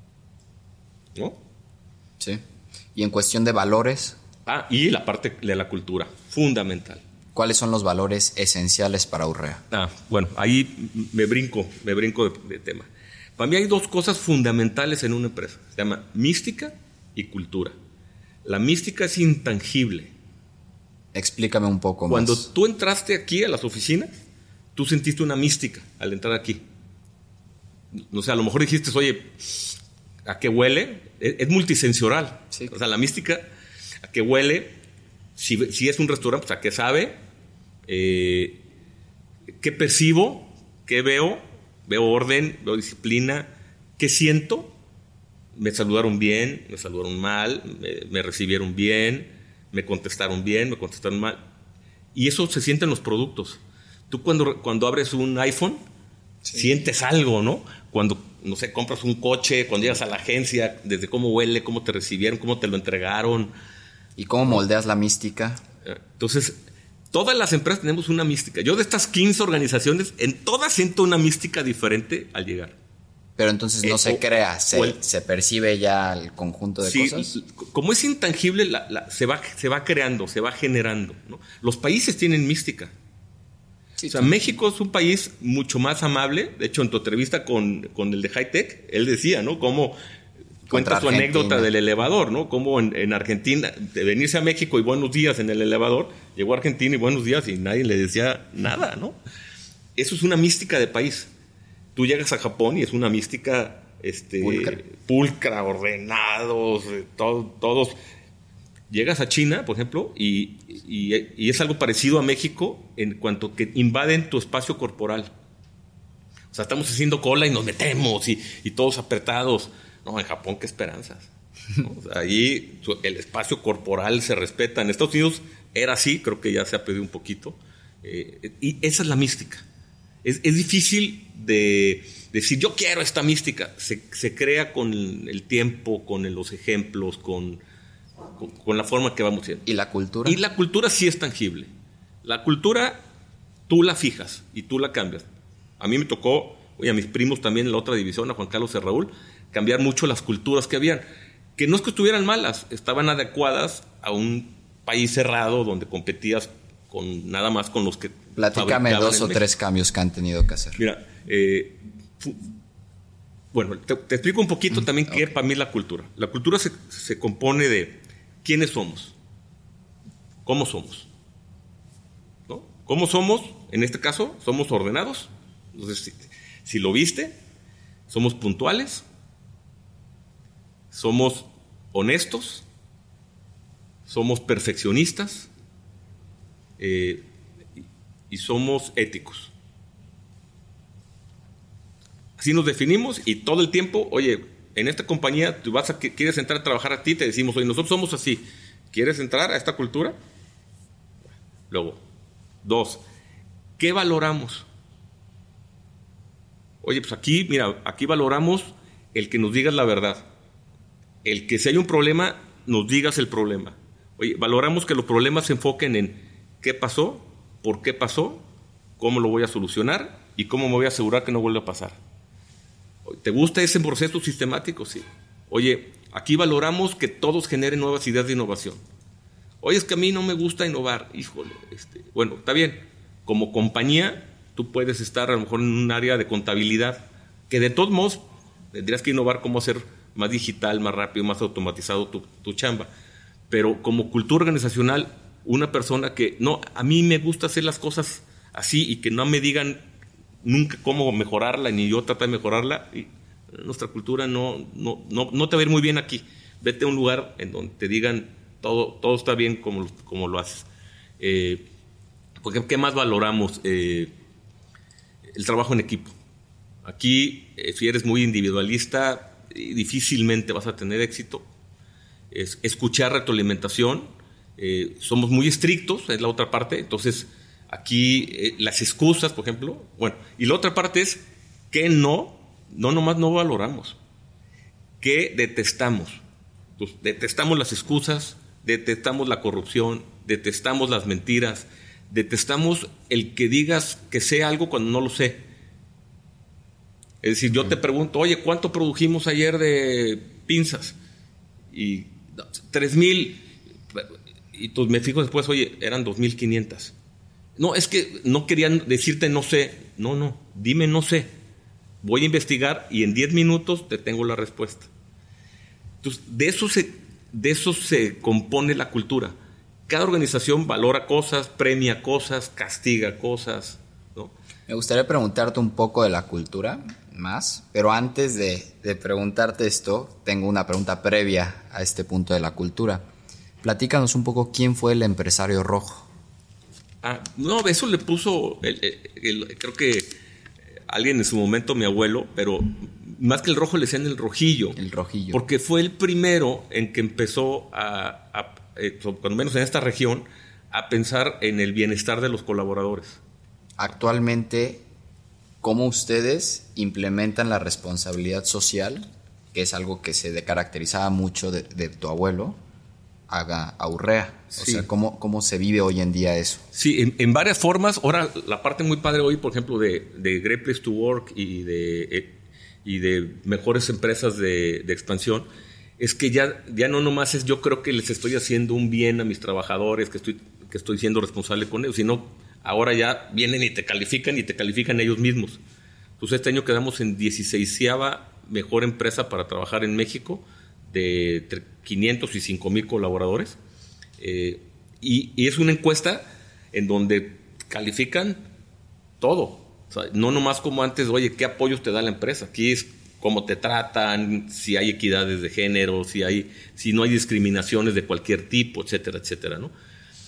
¿no? Sí. Y en cuestión de valores... Y la parte de la cultura, fundamental. ¿Cuáles son los valores esenciales para Urrea? Bueno, ahí me brinco de tema. Para mí hay dos cosas fundamentales en una empresa. Se llama mística y cultura. La mística es intangible. Explícame un poco Cuando más. tú entraste aquí a las oficinas, tú sentiste una mística al entrar aquí. No sé, a lo mejor dijiste, oye, ¿a qué huele? Es multisensorial. Sí. O sea, la mística, ¿a qué huele? Si es un restaurante, pues ¿a qué sabe? ¿Qué percibo? ¿Qué veo? Veo orden, veo disciplina. ¿Qué siento? Me saludaron bien, me saludaron mal, me recibieron bien, me contestaron bien, me contestaron mal. Y eso se siente en los productos. Tú cuando abres un iPhone, sientes algo, ¿no? Cuando, no sé, compras un coche, cuando llegas a la agencia, desde cómo huele, cómo te recibieron, cómo te lo entregaron. ¿Y cómo moldeas la mística? Entonces, todas las empresas tenemos una mística. Yo de estas 15 organizaciones, en todas siento una mística diferente al llegar. Pero entonces no se crea, se percibe ya el conjunto de cosas. Como es intangible, se va creando, se va generando, ¿no? Los países tienen mística. Sí, o sea, México es un país mucho más amable. De hecho, en tu entrevista con el de High Tech, él decía, ¿no? Cómo cuenta su anécdota del elevador, ¿no? Cómo en Argentina, de venirse a México y buenos días en el elevador, llegó a Argentina y buenos días y nadie le decía nada, ¿no? Eso es una mística de país. Tú llegas a Japón y es una mística pulcra, ordenados, todos. Llegas a China, por ejemplo, y es algo parecido a México en cuanto que invaden tu espacio corporal. O sea, estamos haciendo cola y nos metemos y todos apretados. No, en Japón, qué esperanzas, ¿no? O sea, allí el espacio corporal se respeta. En Estados Unidos era así, creo que ya se ha perdido un poquito. Y esa es la mística. Es difícil de decir, yo quiero esta mística. Se crea con el tiempo, con los ejemplos, con la forma que vamos haciendo. ¿Y la cultura? Y la cultura sí es tangible. La cultura tú la fijas y tú la cambias. A mí me tocó, a mis primos también en la otra división, a Juan Carlos y a Raúl, cambiar mucho las culturas que habían. Que no es que estuvieran malas, estaban adecuadas a un país cerrado donde competías nada más con los que platícame 2 o 3 cambios que han tenido que hacer. Mira, bueno, te explico un poquito también qué es para mí la cultura. La cultura se compone de quiénes somos, cómo somos, ¿no? ¿Cómo somos? En este caso, somos ordenados. Entonces, si lo viste, somos puntuales, somos honestos, somos perfeccionistas, y somos éticos. Así nos definimos y todo el tiempo, oye, en esta compañía tú quieres entrar a trabajar a ti, te decimos, oye, nosotros somos así, ¿quieres entrar a esta cultura? Luego, 2, ¿qué valoramos? Oye, pues aquí, mira, aquí valoramos el que nos digas la verdad, el que si hay un problema, nos digas el problema. Oye, valoramos que los problemas se enfoquen en ¿qué pasó? ¿Por qué pasó? ¿Cómo lo voy a solucionar? ¿Y cómo me voy a asegurar que no vuelva a pasar? ¿Te gusta ese proceso sistemático? Sí. Oye, aquí valoramos que todos generen nuevas ideas de innovación. Oye, es que a mí no me gusta innovar. Híjole, bueno, está bien. Como compañía, tú puedes estar a lo mejor en un área de contabilidad, que de todos modos tendrías que innovar cómo hacer más digital, más rápido, más automatizado tu chamba. Pero como cultura organizacional, una persona que, no, a mí me gusta hacer las cosas así y que no me digan nunca cómo mejorarla, ni yo tratar de mejorarla, y nuestra cultura no te va a ir muy bien aquí. Vete a un lugar en donde te digan todo está bien como lo haces. Porque ¿qué más valoramos? El trabajo en equipo. Aquí, si eres muy individualista, difícilmente vas a tener éxito. Es escuchar retroalimentación. Somos muy estrictos, es la otra parte. Entonces, aquí las excusas, por ejemplo. Bueno, y la otra parte es que nomás no valoramos. Que detestamos. Entonces, detestamos las excusas, detestamos la corrupción, detestamos las mentiras, detestamos el que digas que sé algo cuando no lo sé. Es decir, yo te pregunto, oye, ¿cuánto produjimos ayer de pinzas? Y 3,000. Y me fijo después, oye, eran 2,500. No, es que no querían decirte no sé. No, dime no sé. Voy a investigar y en 10 minutos te tengo la respuesta. Entonces, de eso se compone la cultura. Cada organización valora cosas, premia cosas, castiga cosas, ¿no? Me gustaría preguntarte un poco de la cultura más, pero antes de preguntarte esto, tengo una pregunta previa a este punto de la cultura. Platícanos un poco quién fue el empresario rojo. No, eso le puso, creo que alguien en su momento, mi abuelo, pero más que el rojo le decían el rojillo. El rojillo. Porque fue el primero en que empezó cuando menos en esta región, a pensar en el bienestar de los colaboradores. Actualmente, ¿cómo ustedes implementan la responsabilidad social, que es algo que se caracterizaba mucho de tu abuelo, a Urrea? O sea, ¿cómo se vive hoy en día eso? Sí, en varias formas. Ahora, la parte muy padre hoy, por ejemplo, de Great Place to Work y de mejores empresas de expansión, es que ya no nomás es yo creo que les estoy haciendo un bien a mis trabajadores, que estoy siendo responsable con ellos, sino ahora ya vienen y te califican ellos mismos. Entonces este año quedamos en 16ª mejor empresa para trabajar en México, de entre 500 y 5,000 colaboradores. Y es una encuesta en donde califican todo. O sea, no nomás como antes, oye, ¿qué apoyos te da la empresa? Aquí es cómo te tratan, si hay equidades de género, si no hay discriminaciones de cualquier tipo, etcétera, etcétera, ¿no?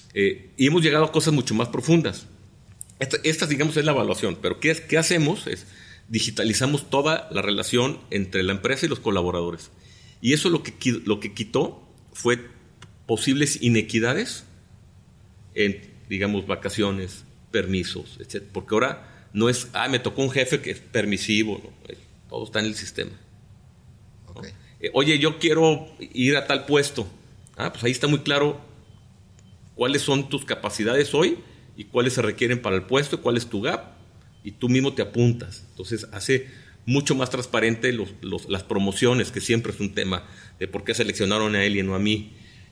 Y hemos llegado a cosas mucho más profundas. Esta, digamos, es la evaluación, pero ¿qué hacemos? Digitalizamos toda la relación entre la empresa y los colaboradores. Y eso lo que quitó fue posibles inequidades en, digamos, vacaciones, permisos, etc. Porque ahora no es, me tocó un jefe que es permisivo, ¿no? Todo está en el sistema. Okay. ¿No? Oye, yo quiero ir a tal puesto. Pues ahí está muy claro cuáles son tus capacidades hoy y cuáles se requieren para el puesto, cuál es tu gap, y tú mismo te apuntas. Entonces hace mucho más transparente las promociones, que siempre es un tema de por qué seleccionaron a él y no a mí.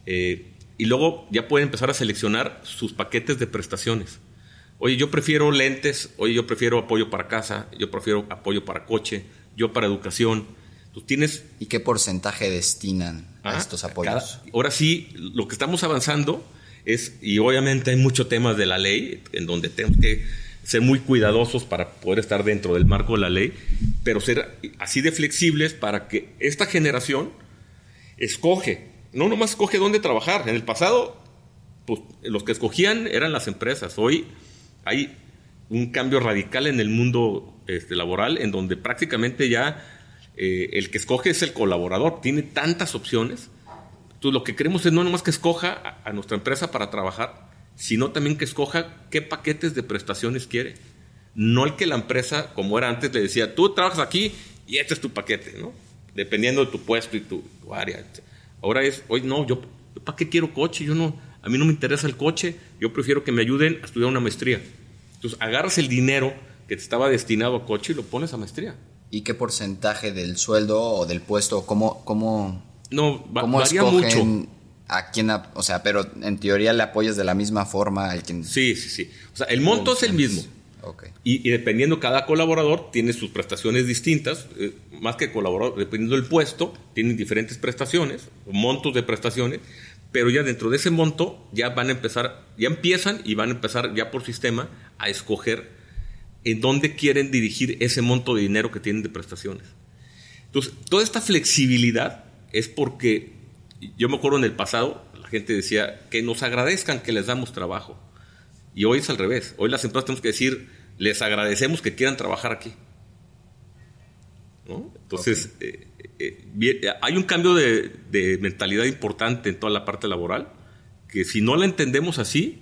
Y luego ya pueden empezar a seleccionar sus paquetes de prestaciones. Oye, yo prefiero lentes, oye, yo prefiero apoyo para casa, yo prefiero apoyo para coche, yo para educación. Tú tienes... ¿Y qué porcentaje destinan a estos apoyos? Ahora sí, lo que estamos avanzando es, y obviamente hay muchos temas de la ley, en donde tenemos que ser muy cuidadosos para poder estar dentro del marco de la ley, pero ser así de flexibles para que esta generación escoge, no nomás escoge dónde trabajar. En el pasado, pues, los que escogían eran las empresas. Hoy hay un cambio radical en el mundo laboral, en donde prácticamente ya el que escoge es el colaborador. Tiene tantas opciones. Entonces, lo que queremos es no nomás que escoja a nuestra empresa para trabajar, sino también que escoja qué paquetes de prestaciones quiere. No el que la empresa, como era antes, le decía, tú trabajas aquí y este es tu paquete, ¿no? Dependiendo de tu puesto y tu área. Ahora es, hoy no, yo ¿para qué quiero coche? A mí no me interesa el coche, yo prefiero que me ayuden a estudiar una maestría. Entonces agarras el dinero que te estaba destinado a coche y lo pones a maestría. ¿Y qué porcentaje del sueldo o del puesto, cómo varía mucho a quién, o sea, pero en teoría le apoyas de la misma forma al quien... Sí. O sea, el monto es el mismo. Okay. Y dependiendo, cada colaborador tiene sus prestaciones distintas, más que colaborador, dependiendo del puesto, tienen diferentes prestaciones, montos de prestaciones, pero ya dentro de ese monto ya empiezan y van a empezar ya por sistema a escoger en dónde quieren dirigir ese monto de dinero que tienen de prestaciones. Entonces, toda esta flexibilidad es porque, yo me acuerdo en el pasado, la gente decía que nos agradezcan que les damos trabajo. Y hoy es al revés. Hoy las empresas tenemos que decir, les agradecemos que quieran trabajar aquí, ¿no? Entonces, hay un cambio de mentalidad importante en toda la parte laboral, que si no la entendemos así,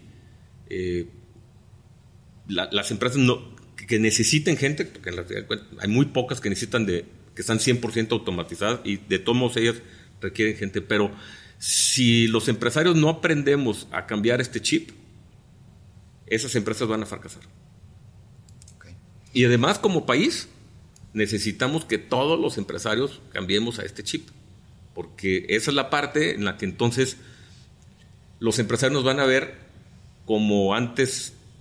las empresas que necesiten gente, porque en realidad hay muy pocas que necesitan que están 100% automatizadas, y de todos modos ellas requieren gente, pero si los empresarios no aprendemos a cambiar este chip, esas empresas van a fracasar. Okay. Y además, como país, necesitamos que todos los empresarios cambiemos a este chip, porque esa es la parte en la que entonces los empresarios nos van a ver como antes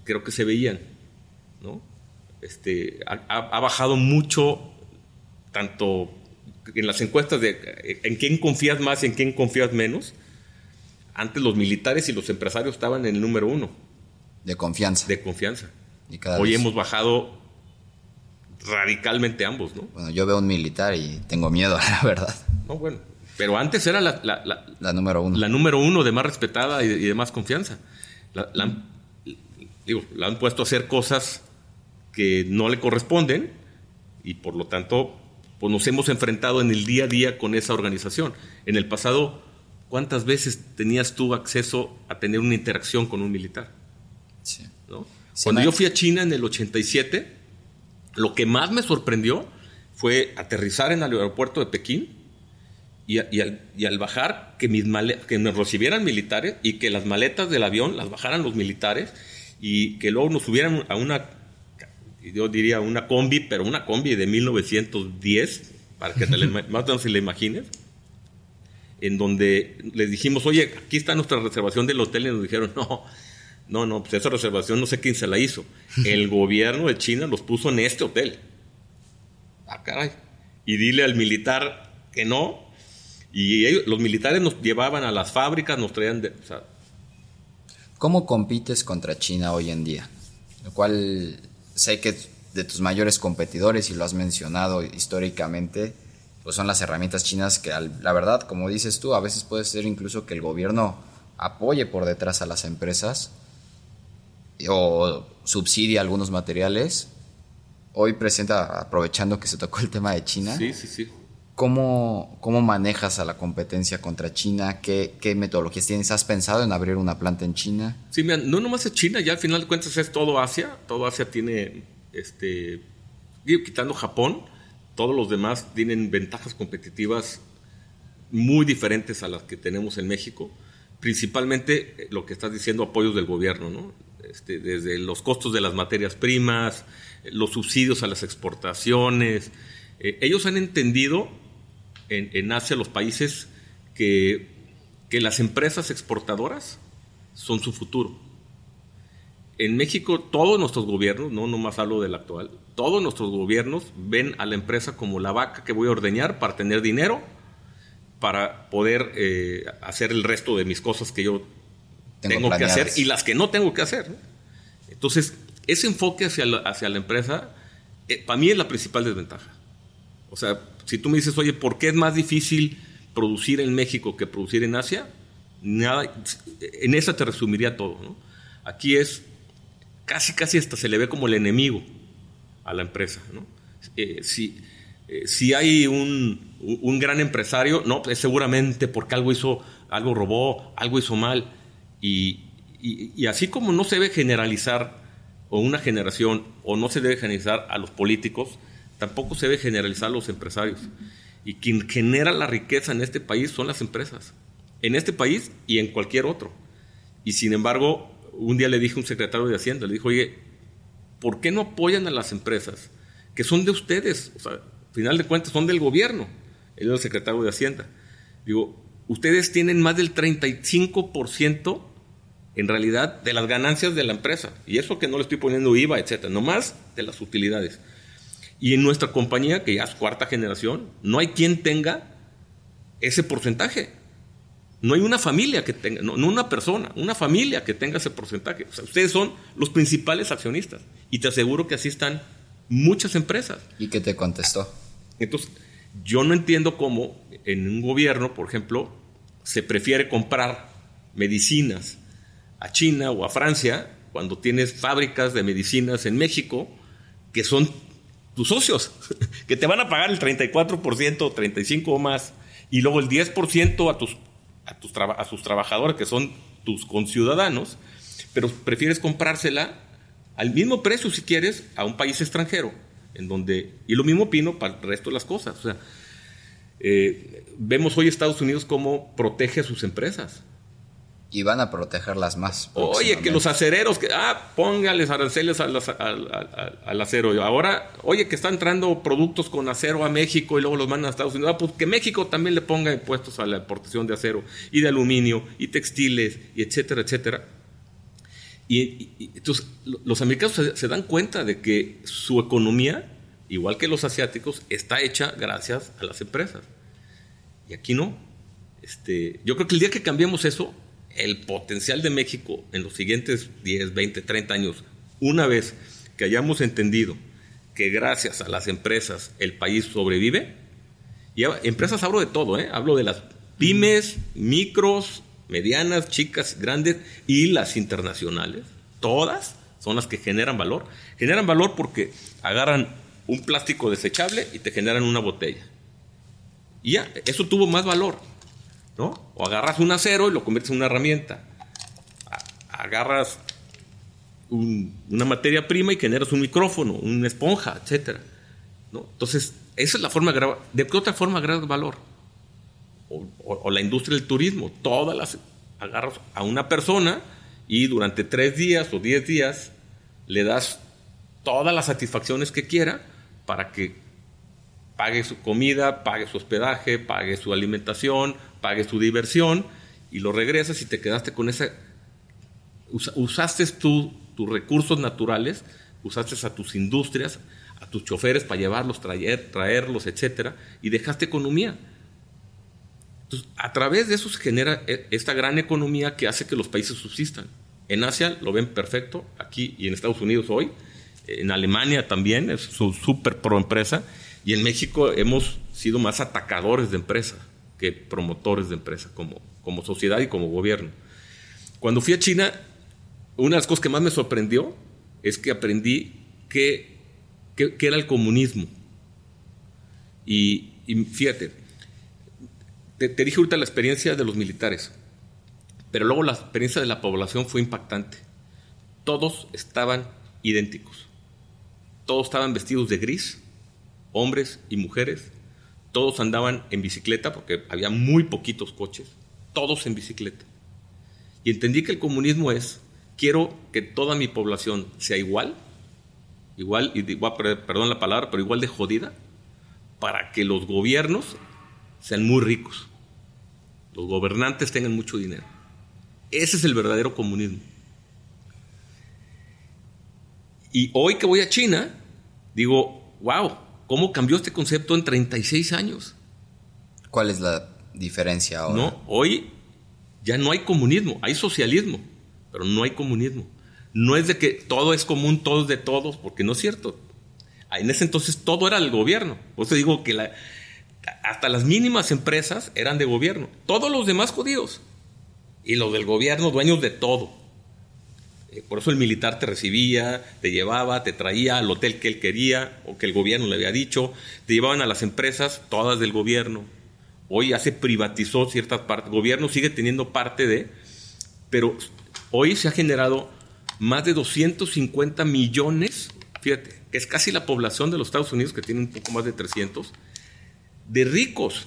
creo que se veían, ¿no? Ha bajado mucho, tanto en las encuestas de en quién confías más y en quién confías menos. Antes los militares y los empresarios estaban en el número 1. De confianza. De confianza. Y cada Hoy vez hemos bajado radicalmente ambos, ¿no? Bueno, yo veo un militar y tengo miedo, la verdad. No, bueno. Pero antes era la número 1. La número 1 de más respetada y de más confianza. La han puesto a hacer cosas que no le corresponden y por lo tanto pues nos hemos enfrentado en el día a día con esa organización. En el pasado, ¿cuántas veces tenías tú acceso a tener una interacción con un militar? Sí. ¿No? Cuando yo fui a China en el 87, lo que más me sorprendió fue aterrizar en el aeropuerto de Pekín y al bajar que me recibieran militares y que las maletas del avión las bajaran los militares y que luego nos subieran a una, yo diría una combi, pero una combi de 1910, para que más o menos se la imagines, en donde les dijimos, oye, aquí está nuestra reservación del hotel, y nos dijeron, no, pues esa reservación no sé quién se la hizo. El gobierno de China los puso en este hotel. Ah, caray. Y dile al militar que no. Y los militares nos llevaban a las fábricas, nos traían ¿Cómo compites contra China hoy en día? Lo cual sé que de tus mayores competidores, y lo has mencionado históricamente, pues son las herramientas chinas que, la verdad, como dices tú, a veces puede ser incluso que el gobierno apoye por detrás a las empresas o subsidie algunos materiales. Hoy presenta, aprovechando que se tocó el tema de China. Sí. ¿Cómo manejas a la competencia contra China? ¿Qué metodologías tienes? ¿Has pensado en abrir una planta en China? Sí, mira, no nomás es China, ya al final de cuentas es todo Asia. Todo Asia tiene, quitando Japón, todos los demás tienen ventajas competitivas muy diferentes a las que tenemos en México. Principalmente lo que estás diciendo, apoyos del gobierno, ¿no? Desde los costos de las materias primas, los subsidios a las exportaciones. Ellos han entendido en Asia, los países, que las empresas exportadoras son su futuro. En México, todos nuestros gobiernos, no nomás hablo del actual, todos nuestros gobiernos ven a la empresa como la vaca que voy a ordeñar para tener dinero, para poder hacer el resto de mis cosas que yo tengo que hacer y las que no tengo que hacer, ¿no? Entonces, ese enfoque hacia la empresa, para mí es la principal desventaja. O sea, si tú me dices, oye, ¿por qué es más difícil producir en México que producir en Asia? Nada, en esa te resumiría todo, ¿no? Aquí es casi hasta se le ve como el enemigo a la empresa, ¿no? Si hay un gran empresario, no, pues seguramente porque algo robó, algo hizo mal. Y así como no se debe generalizar o una generación, o no se debe generalizar a los políticos, tampoco se debe generalizar a los empresarios. Y quien genera la riqueza en este país son las empresas. En este país y en cualquier otro. Y sin embargo, un día le dije a un secretario de Hacienda, le dijo, oye, ¿por qué no apoyan a las empresas que son de ustedes? O sea, al final de cuentas son del gobierno. Él era el secretario de Hacienda. Digo, ustedes tienen más del 35% en realidad de las ganancias de la empresa. Y eso que no le estoy poniendo IVA, etcétera, nomás de las utilidades. Y en nuestra compañía, que ya es cuarta generación, no hay quien tenga ese porcentaje. No hay una familia que tenga, no una persona, una familia que tenga ese porcentaje. O sea, ustedes son los principales accionistas. Y te aseguro que así están muchas empresas. ¿Y qué te contestó? Entonces, yo no entiendo cómo en un gobierno, por ejemplo, se prefiere comprar medicinas a China o a Francia cuando tienes fábricas de medicinas en México que son tus socios, que te van a pagar el 34%, 35% o más, y luego el 10% a sus trabajadores, que son tus conciudadanos, pero prefieres comprársela al mismo precio, si quieres, a un país extranjero, y lo mismo opino para el resto de las cosas. O sea, vemos hoy Estados Unidos cómo protege a sus empresas. Y van a protegerlas más. Oye, que los acereros, póngales aranceles al acero. Y ahora, oye, que están entrando productos con acero a México y luego los mandan a Estados Unidos. Pues que México también le ponga impuestos a la importación de acero y de aluminio y textiles y etcétera, etcétera. Entonces los americanos se dan cuenta de que su economía, igual que los asiáticos, está hecha gracias a las empresas. Y aquí no. Yo creo que el día que cambiemos eso, el potencial de México en los siguientes 10, 20, 30 años, una vez que hayamos entendido que gracias a las empresas el país sobrevive, y empresas hablo de todo, hablo de las pymes, micros, medianas, chicas, grandes y las internacionales, todas son las que generan valor. Generan valor porque agarran un plástico desechable y te generan una botella. Y ya, eso tuvo más valor, ¿no? O agarras un acero y lo conviertes en una herramienta. Agarras una materia prima y generas un micrófono, una esponja, etcétera, ¿no? Entonces, esa es la forma ¿de qué otra forma agregas valor? O la industria del turismo, todas las agarras a una persona y durante 3 días o 10 días le das todas las satisfacciones que quiera para que pague su comida, pague su hospedaje, pague su alimentación, pague su diversión, y lo regresas y te quedaste con esa. Usaste tus recursos naturales, usaste a tus industrias, a tus choferes para llevarlos, traerlos, etcétera, y dejaste economía. Entonces, a través de eso se genera esta gran economía que hace que los países subsistan. En Asia lo ven perfecto, aquí y en Estados Unidos hoy, en Alemania también, es su súper pro empresa, y en México hemos sido más atacadores de empresa que promotores de empresa, como sociedad y como gobierno. Cuando fui a China, una de las cosas que más me sorprendió es que aprendí qué era el comunismo. Y fíjate, te dije ahorita la experiencia de los militares, pero luego la experiencia de la población fue impactante. Todos estaban idénticos. Todos estaban vestidos de gris, hombres y mujeres. Todos andaban en bicicleta porque había muy poquitos coches. Todos en bicicleta. Y entendí que el comunismo es: quiero que toda mi población sea igual, perdón la palabra, pero igual de jodida, para que los gobiernos sean muy ricos, los gobernantes tengan mucho dinero. Ese es el verdadero comunismo. Y hoy que voy a China, digo, wow, ¿cómo cambió este concepto en 36 años? ¿Cuál es la diferencia ahora? No, hoy ya no hay comunismo, hay socialismo, pero no hay comunismo. No es de que todo es común, todo es de todos, porque no es cierto. En ese entonces todo era del gobierno. Por eso digo que hasta las mínimas empresas eran de gobierno. Todos los demás judíos. Y los del gobierno, dueños de todo. Por eso el militar te recibía, te llevaba, te traía al hotel que él quería o que el gobierno le había dicho. Te llevaban a las empresas, todas del gobierno. Hoy ya se privatizó ciertas partes. El gobierno sigue teniendo parte de... Pero hoy se ha generado más de 250 millones, fíjate, que es casi la población de los Estados Unidos, que tiene un poco más de 300, de ricos.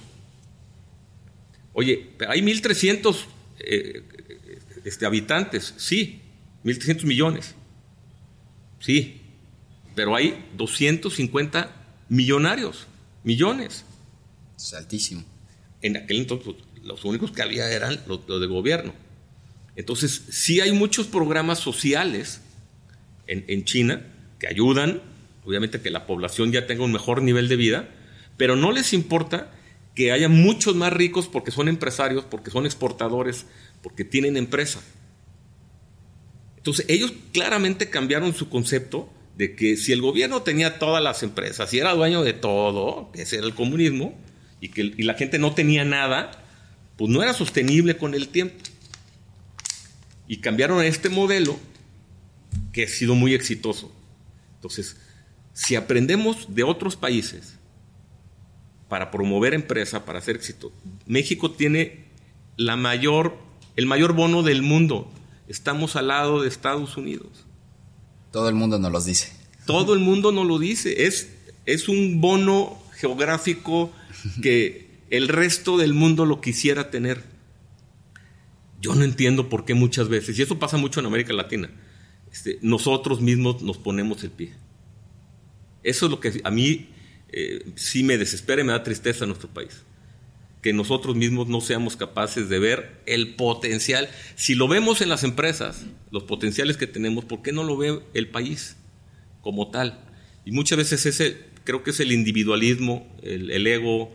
Oye, hay 1.300 habitantes, sí, 1.300 millones, sí, pero hay 250 millones. Es altísimo. En aquel entonces los únicos que había eran los de gobierno. Entonces, sí hay muchos programas sociales en China que ayudan, obviamente, a que la población ya tenga un mejor nivel de vida, pero no les importa que haya muchos más ricos porque son empresarios, porque son exportadores, porque tienen empresa. Entonces, ellos claramente cambiaron su concepto de que si el gobierno tenía todas las empresas y era dueño de todo, que ese era el comunismo, y la gente no tenía nada, pues no era sostenible con el tiempo. Y cambiaron a este modelo que ha sido muy exitoso. Entonces, si aprendemos de otros países para promover empresa, para hacer éxito, México tiene el mayor bono del mundo. Estamos al lado de Estados Unidos. Todo el mundo nos los dice. Todo el mundo nos lo dice. Es un bono geográfico que el resto del mundo lo quisiera tener. Yo no entiendo por qué muchas veces, y eso pasa mucho en América Latina, nosotros mismos nos ponemos el pie. Eso es lo que a mí sí me desespera y me da tristeza en nuestro país. que nosotros mismos no seamos capaces de ver el potencial. Si lo vemos en las empresas, los potenciales que tenemos, ¿por qué no lo ve el país como tal? Y muchas veces creo que es el individualismo, el ego,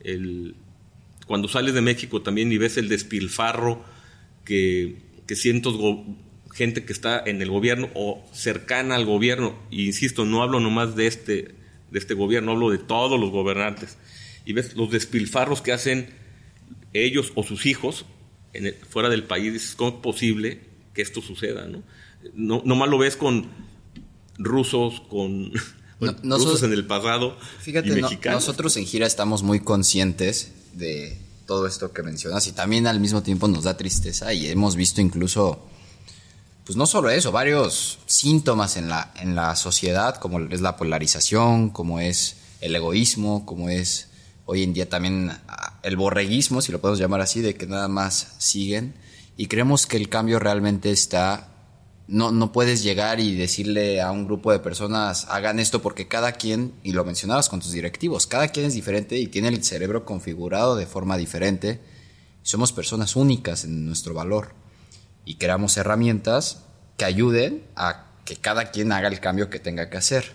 cuando sales de México también y ves el despilfarro que cientos gente que está en el gobierno o cercana al gobierno, e insisto, no hablo nomás de este gobierno, hablo de todos los gobernantes, y ves los despilfarros que hacen ellos o sus hijos fuera del país. Dices, ¿cómo es posible que esto suceda? No nomás lo ves con rusos, con rusos en el pasado. Fíjate, y mexicanos. Nosotros en Gira estamos muy conscientes de todo esto que mencionas, y también al mismo tiempo nos da tristeza, y hemos visto incluso, pues no solo eso, varios síntomas en la sociedad, como es la polarización, como es el egoísmo, como es hoy en día también el borreguismo, si lo podemos llamar así, de que nada más siguen, y creemos que el cambio realmente está. No puedes llegar y decirle a un grupo de personas hagan esto, porque cada quien, y lo mencionabas con tus directivos, cada quien es diferente y tiene el cerebro configurado de forma diferente. Somos personas únicas en nuestro valor y creamos herramientas que ayuden a que cada quien haga el cambio que tenga que hacer.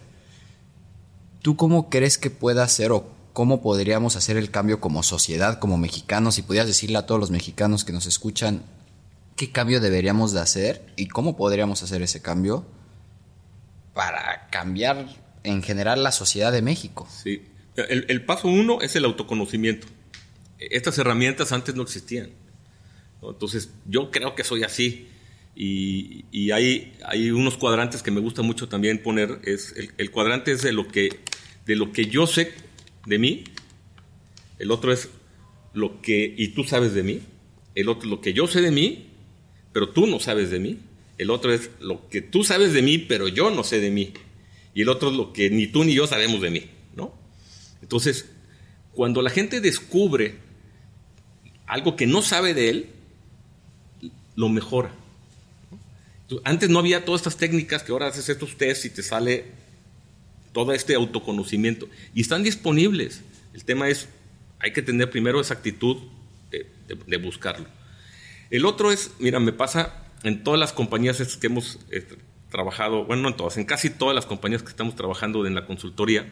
¿Tú cómo crees que pueda hacer o cómo podríamos hacer el cambio como sociedad, como mexicanos? Si pudieras decirle a todos los mexicanos que nos escuchan, ¿qué cambio deberíamos de hacer y cómo podríamos hacer ese cambio para cambiar en general la sociedad de México? Sí. El paso 1 es el autoconocimiento. Estas herramientas antes no existían, ¿no? Entonces, yo creo que soy así. Y hay unos cuadrantes que me gusta mucho también poner. El cuadrante es de lo que yo sé de mí. El otro es y tú sabes de mí. El otro es lo que yo sé de mí, pero tú no sabes de mí. El otro es lo que tú sabes de mí, pero yo no sé de mí. Y el otro es lo que ni tú ni yo sabemos de mí, ¿no? Entonces, cuando la gente descubre algo que no sabe de él, lo mejora. Entonces, antes no había todas estas técnicas que ahora haces estos tests y te sale todo este autoconocimiento. Y están disponibles. El tema es, hay que tener primero esa actitud de buscarlo. El otro es, mira, me pasa en todas las compañías que hemos trabajado, bueno, no en todas, en casi todas las compañías que estamos trabajando en la consultoría,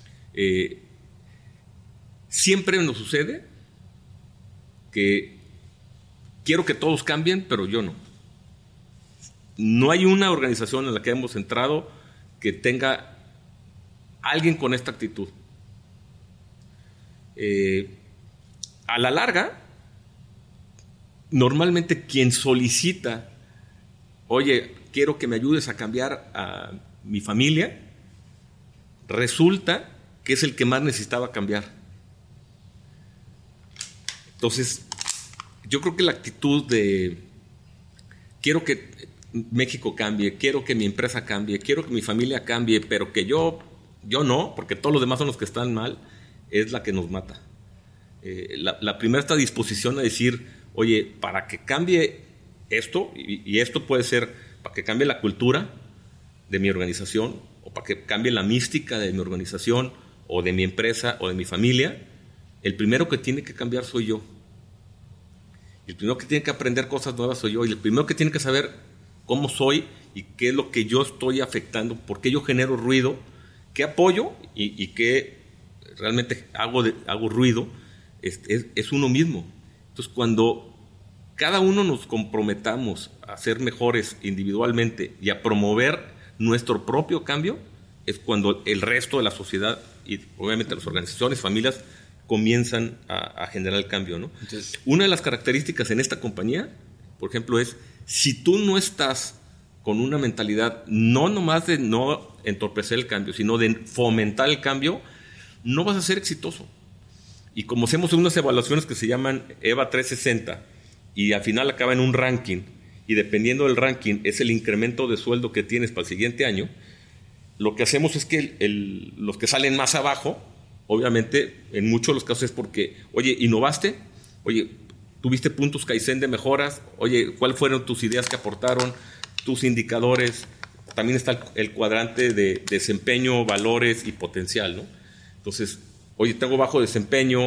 siempre nos sucede que quiero que todos cambien, pero yo no. No hay una organización en la que hemos entrado que tenga alguien con esta actitud. A la larga, normalmente quien solicita, oye, quiero que me ayudes a cambiar a mi familia, resulta que es el que más necesitaba cambiar. Entonces, yo creo que la actitud de quiero que México cambie, quiero que mi empresa cambie, quiero que mi familia cambie, pero que yo no, porque todos los demás son los que están mal, es la que nos mata. La primera esta disposición a decir, oye, para que cambie esto, y esto puede ser para que cambie la cultura de mi organización, o para que cambie la mística de mi organización, o de mi empresa, o de mi familia, el primero que tiene que cambiar soy yo. El primero que tiene que aprender cosas nuevas soy yo, y el primero que tiene que saber cómo soy y qué es lo que yo estoy afectando, por qué yo genero ruido, qué apoyo y qué realmente hago ruido, es uno mismo. Entonces, cuando cada uno nos comprometamos a ser mejores individualmente y a promover nuestro propio cambio, es cuando el resto de la sociedad y obviamente las organizaciones, familias, comienzan a generar el cambio, ¿no? Entonces, una de las características en esta compañía, por ejemplo, es si tú no estás con una mentalidad no nomás de no entorpecer el cambio, sino de fomentar el cambio, no vas a ser exitoso. Y como hacemos unas evaluaciones que se llaman EVA 360 y al final acaba en un ranking, y dependiendo del ranking es el incremento de sueldo que tienes para el siguiente año, lo que hacemos es que los que salen más abajo, obviamente en muchos de los casos es porque, oye, ¿innovaste? Oye, ¿tuviste puntos Kaizen de mejoras? Oye, ¿cuáles fueron tus ideas que aportaron? Tus indicadores. También está el cuadrante de desempeño, valores y potencial, ¿no? Entonces, oye, tengo bajo desempeño,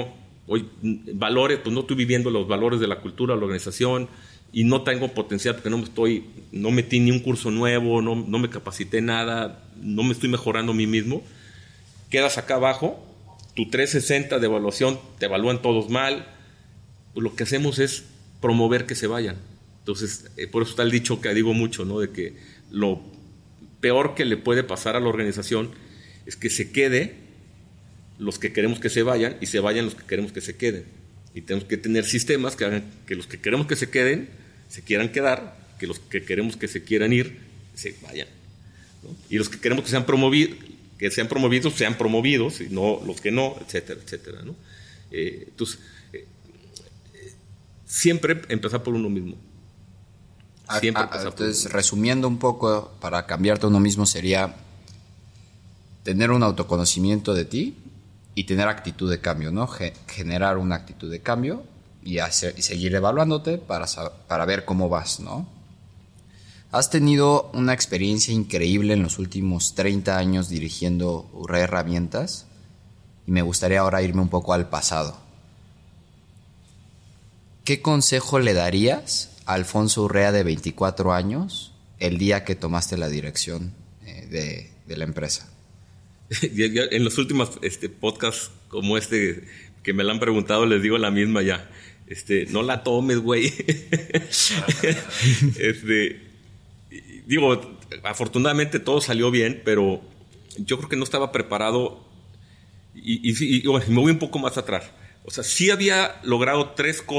hoy valores, pues no estoy viviendo los valores de la cultura de la organización y no tengo potencial porque no metí ni un curso nuevo, no me capacité nada, no me estoy mejorando a mí mismo, quedas acá abajo, tu 360 de evaluación, te evalúan todos mal, pues lo que hacemos es promover que se vayan. Entonces, por eso está el dicho que digo mucho, ¿no? De que lo peor que le puede pasar a la organización es que se quede los que queremos que se vayan y se vayan los que queremos que se queden. Y tenemos que tener sistemas que hagan que los que queremos que se queden se quieran quedar, que los que queremos que se quieran ir se vayan, ¿no? Y los que queremos que sean promovidos sean promovidos y no los que no, etcétera, etcétera, ¿no? Entonces, siempre empezar por uno mismo. Entonces, resumiendo un poco, para cambiarte a uno mismo sería tener un autoconocimiento de ti y tener actitud de cambio, ¿no? Generar una actitud de cambio y seguir evaluándote para ver cómo vas, ¿no? Has tenido una experiencia increíble en los últimos 30 años dirigiendo Urrea Herramientas y me gustaría ahora irme un poco al pasado. ¿Qué consejo le darías a Alfonso Urrea de 24 años el día que tomaste la dirección de la empresa? En los últimos podcasts como que me la han preguntado, les digo la misma ya. No la tomes, güey. Digo, afortunadamente todo salió bien, pero yo creo que no estaba preparado y me voy un poco más atrás. O sea, sí había logrado tres o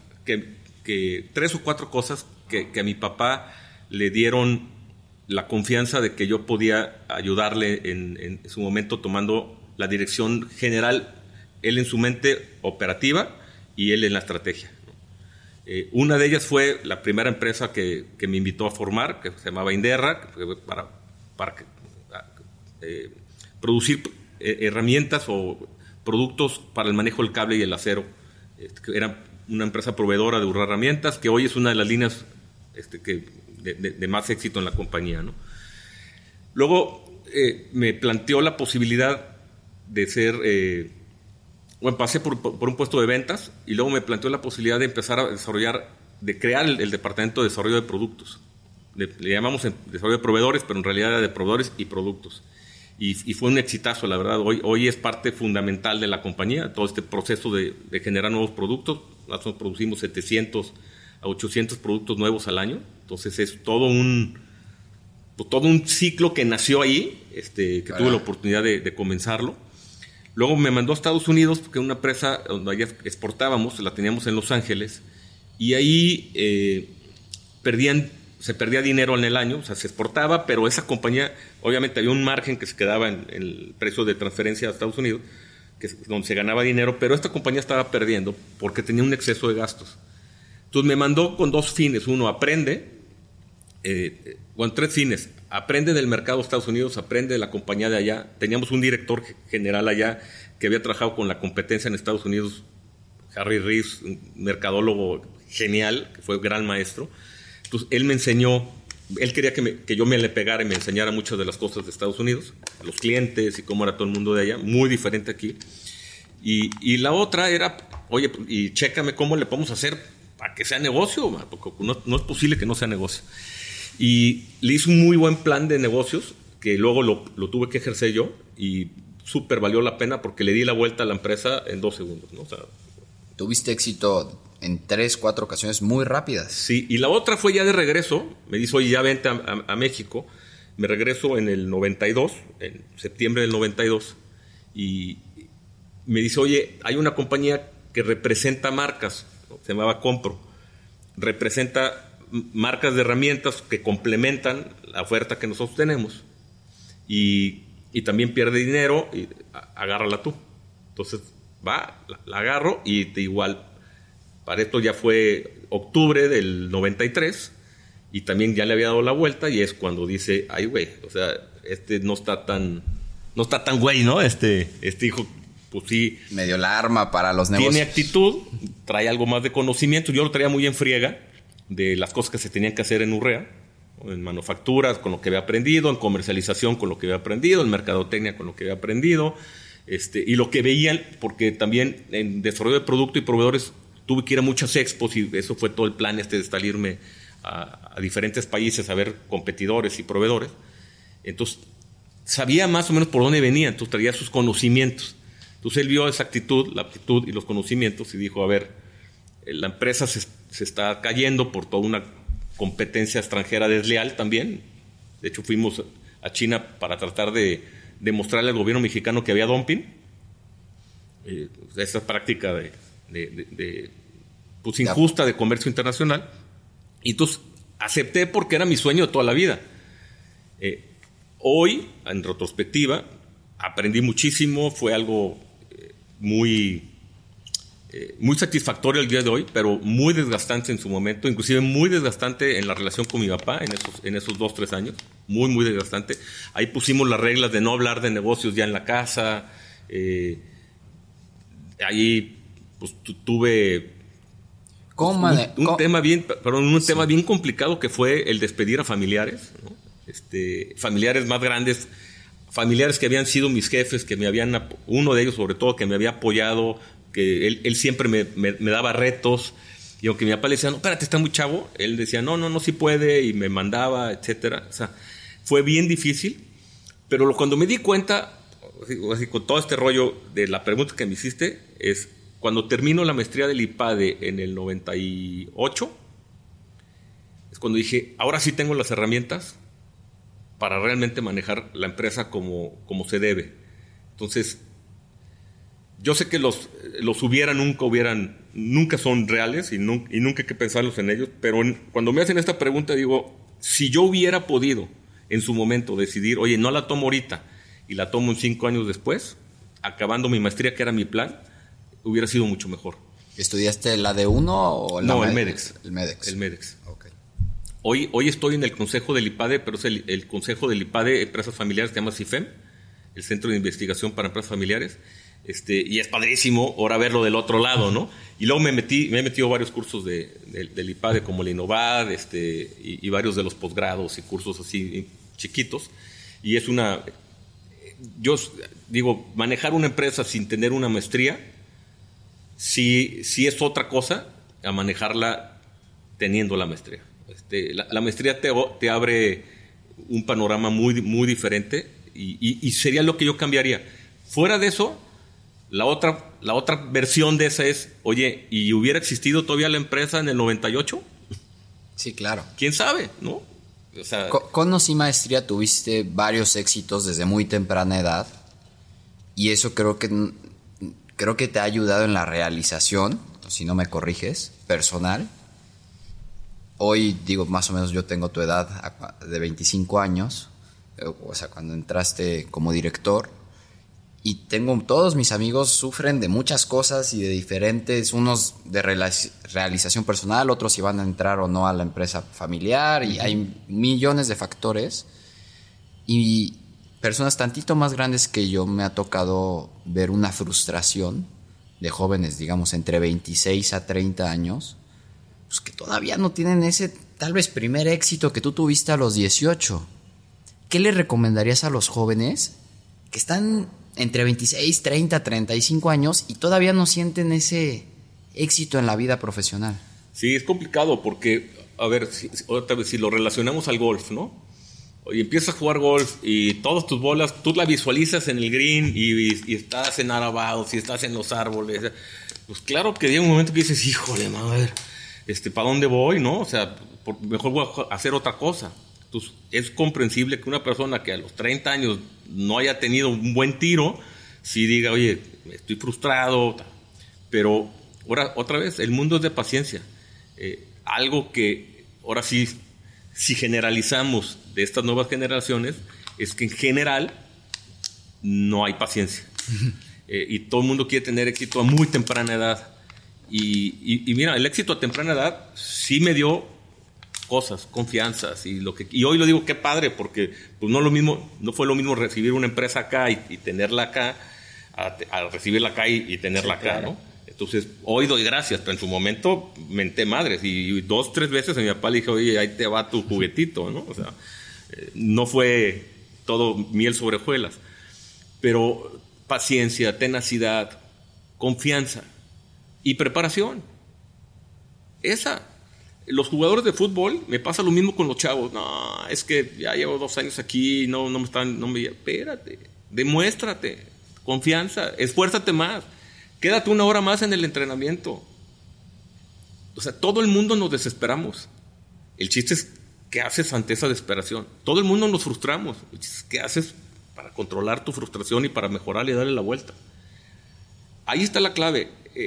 cuatro cosas que a mi papá le dieron la confianza de que yo podía ayudarle en su momento tomando la dirección general, él en su mente operativa y él en la estrategia, ¿no? Una de ellas fue la primera empresa que me invitó a formar, que se llamaba Inderra, que fue para producir herramientas o productos para el manejo del cable y el acero. Era una empresa proveedora de herramientas, que hoy es una de las líneas de más éxito en la compañía, ¿no? Luego me planteó la posibilidad de ser... pasé por un puesto de ventas y luego me planteó la posibilidad de empezar a crear el departamento de desarrollo de productos. Le llamamos desarrollo de proveedores, pero en realidad era de proveedores y productos. Y fue un exitazo, la verdad. Hoy es parte fundamental de la compañía, todo este proceso de generar nuevos productos. Nosotros producimos 700 a 800 productos nuevos al año. Entonces es todo un ciclo que nació ahí, que tuve la oportunidad de comenzarlo. Luego me mandó a Estados Unidos, porque era una empresa donde allá exportábamos, la teníamos en Los Ángeles, y ahí se perdía dinero en el año, o sea, se exportaba, pero esa compañía, obviamente había un margen que se quedaba en el precio de transferencia a Estados Unidos, donde se ganaba dinero, pero esta compañía estaba perdiendo porque tenía un exceso de gastos. Entonces me mandó con dos fines. Uno, aprende, tres fines. Aprende del mercado de Estados Unidos, aprende de la compañía de allá. Teníamos un director general allá que había trabajado con la competencia en Estados Unidos, Harry Reeves, un mercadólogo genial, que fue gran maestro. Entonces él me enseñó, él quería que yo me le pegara y me enseñara muchas de las cosas de Estados Unidos, los clientes y cómo era todo el mundo de allá, muy diferente aquí. Y la otra era, oye, y chécame cómo le podemos hacer para que sea negocio, porque no es posible que no sea negocio. Y le hice un muy buen plan de negocios que luego lo tuve que ejercer yo y súper valió la pena porque le di la vuelta a la empresa en 2 segundos, ¿no? O sea, tuviste éxito en 3, 4 ocasiones muy rápidas. Sí, y la otra fue ya de regreso. Me dice, oye, ya vente a México. Me regreso en el 92, en septiembre del 92, y me dice, oye, hay una compañía que representa marcas, ¿no? Se llamaba Compro. Representa marcas de herramientas que complementan la oferta que nosotros tenemos y también pierde dinero, y agárrala tú. Entonces la agarro y igual, para esto ya fue octubre del 93 y también ya le había dado la vuelta, y es cuando dice, ay güey, o sea, no está tan güey, ¿no? Este hijo, pues sí, medio la arma para los negocios. Tiene actitud, trae algo más de conocimiento. Yo lo traía muy en friega de las cosas que se tenían que hacer en Urrea, en manufacturas con lo que había aprendido, en comercialización con lo que había aprendido, en mercadotecnia con lo que había aprendido, Y lo que veían, porque también en desarrollo de producto y proveedores tuve que ir a muchas expos y eso fue todo el plan de salirme a diferentes países a ver competidores y proveedores. Entonces, sabía más o menos por dónde venía, entonces traía sus conocimientos. Entonces él vio esa actitud, la aptitud y los conocimientos y dijo, a ver, la empresa se está cayendo por toda una competencia extranjera desleal también. De hecho, fuimos a China para tratar de demostrarle al gobierno mexicano que había dumping. Esa práctica pues injusta de comercio internacional. Y entonces acepté porque era mi sueño de toda la vida. Hoy, en retrospectiva, aprendí muchísimo, fue algo muy satisfactorio el día de hoy, pero muy desgastante en su momento, inclusive muy desgastante en la relación con mi papá en esos 2-3 años, muy desgastante. Ahí pusimos las reglas de no hablar de negocios ya en la casa. Ahí pues tuve un tema bien complicado que fue el despedir a familiares, ¿no? Familiares más grandes, familiares que habían sido mis jefes, que uno de ellos sobre todo, que me había apoyado, que él siempre me daba retos, y aunque mi papá le decía, no, espérate, está muy chavo, él decía, no, sí puede, y me mandaba, etcétera. O sea, fue bien difícil, pero cuando me di cuenta, así, con todo este rollo de la pregunta que me hiciste, es cuando termino la maestría del IPADE en el 98, es cuando dije, ahora sí tengo las herramientas para realmente manejar la empresa como se debe. Entonces, yo sé que los nunca son reales y nunca hay que pensarlos en ellos, pero cuando me hacen esta pregunta digo, si yo hubiera podido en su momento decidir, oye, no la tomo ahorita y la tomo en 5 años después, acabando mi maestría, que era mi plan, hubiera sido mucho mejor. ¿Estudiaste la D1 o la No, el MEDEX. El MEDEX. El MEDEX. Okay. Hoy estoy en el consejo del IPADE, pero es el consejo del IPADE Empresas Familiares, se llama CIFEM, el Centro de Investigación para Empresas Familiares. Y es padrísimo ahora verlo del otro lado, ¿no? Y luego me he metido varios cursos del IPADE, como el Innovad, y varios de los posgrados y cursos así chiquitos. Y yo digo, manejar una empresa sin tener una maestría, sí es otra cosa a manejarla teniendo la maestría. La maestría te abre un panorama muy diferente y sería lo que yo cambiaría. Fuera de eso, la otra versión de esa es, oye, ¿y hubiera existido todavía la empresa en el 98? Sí, claro. ¿Quién sabe, no? O sea, con o sin maestría tuviste varios éxitos desde muy temprana edad y eso creo que te ha ayudado en la realización, si no me corriges, personal. Hoy, digo, más o menos yo tengo tu edad de 25 años, o sea, cuando entraste como director. Y todos mis amigos sufren de muchas cosas y de diferentes, unos de realización personal, otros si van a entrar o no a la empresa familiar, y hay millones de factores. Y personas tantito más grandes que yo me ha tocado ver una frustración de jóvenes, digamos, entre 26 a 30 años, pues que todavía no tienen ese tal vez primer éxito que tú tuviste a los 18. ¿Qué le recomendarías a los jóvenes que están entre 26, 30, 35 años y todavía no sienten ese éxito en la vida profesional? Sí, es complicado porque, a ver, otra vez, si lo relacionamos al golf, ¿no? Y empiezas a jugar golf y todas tus bolas, tú la visualizas en el green y estás en Arabaos y estás en los árboles. Pues claro que llega un momento que dices, híjole, madre, ¿para dónde voy, no? O sea, mejor voy a hacer otra cosa. Entonces, es comprensible que una persona que a los 30 años no haya tenido un buen tiro, sí diga, oye, estoy frustrado. Pero ahora, otra vez, el mundo es de paciencia. Algo que ahora sí, si generalizamos de estas nuevas generaciones, es que en general no hay paciencia. Y todo el mundo quiere tener éxito a muy temprana edad. Y mira, el éxito a temprana edad sí me dio cosas, confianzas y hoy lo digo, qué padre, porque pues no fue lo mismo recibir una empresa acá y tenerla acá a recibirla acá y tenerla acá, claro, ¿no? Entonces hoy doy gracias, pero en su momento menté madres y 2-3 veces a mi papá le dije, oye, ahí te va tu juguetito, ¿no? O sea, no fue todo miel sobre hojuelas, pero paciencia, tenacidad, confianza y preparación. Los jugadores de fútbol, me pasa lo mismo con los chavos. No, es que ya llevo 2 años aquí, espérate, demuéstrate, confianza, esfuérzate más, quédate 1 hora más en el entrenamiento. O sea, todo el mundo nos desesperamos. El chiste es qué haces ante esa desesperación. Todo el mundo nos frustramos. El chiste es qué haces para controlar tu frustración y para mejorar y darle la vuelta. Ahí está la clave.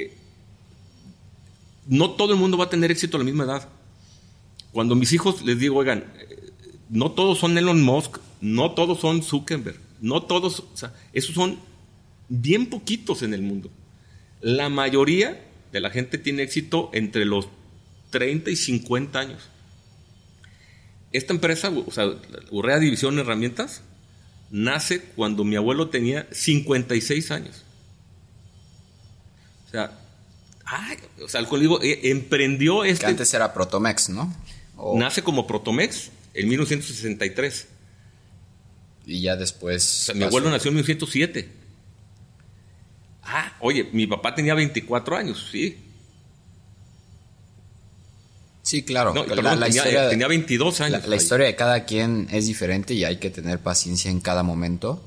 No todo el mundo va a tener éxito a la misma edad. Cuando mis hijos les digo, oigan, no todos son Elon Musk, no todos son Zuckerberg, no todos, o sea, esos son bien poquitos en el mundo. La mayoría de la gente tiene éxito entre los 30 y 50 años. Esta empresa, o sea, Urrea División de Herramientas, nace cuando mi abuelo tenía 56 años. O sea, el código emprendió Que antes era Protomex, ¿no? Nace como Protomex en 1963. Y ya después... O sea, mi abuelo nació en 1907. Oye, mi papá tenía 24 años, sí. Sí, claro. No, perdón, tenía 22 años. La historia de cada quien es diferente y hay que tener paciencia en cada momento.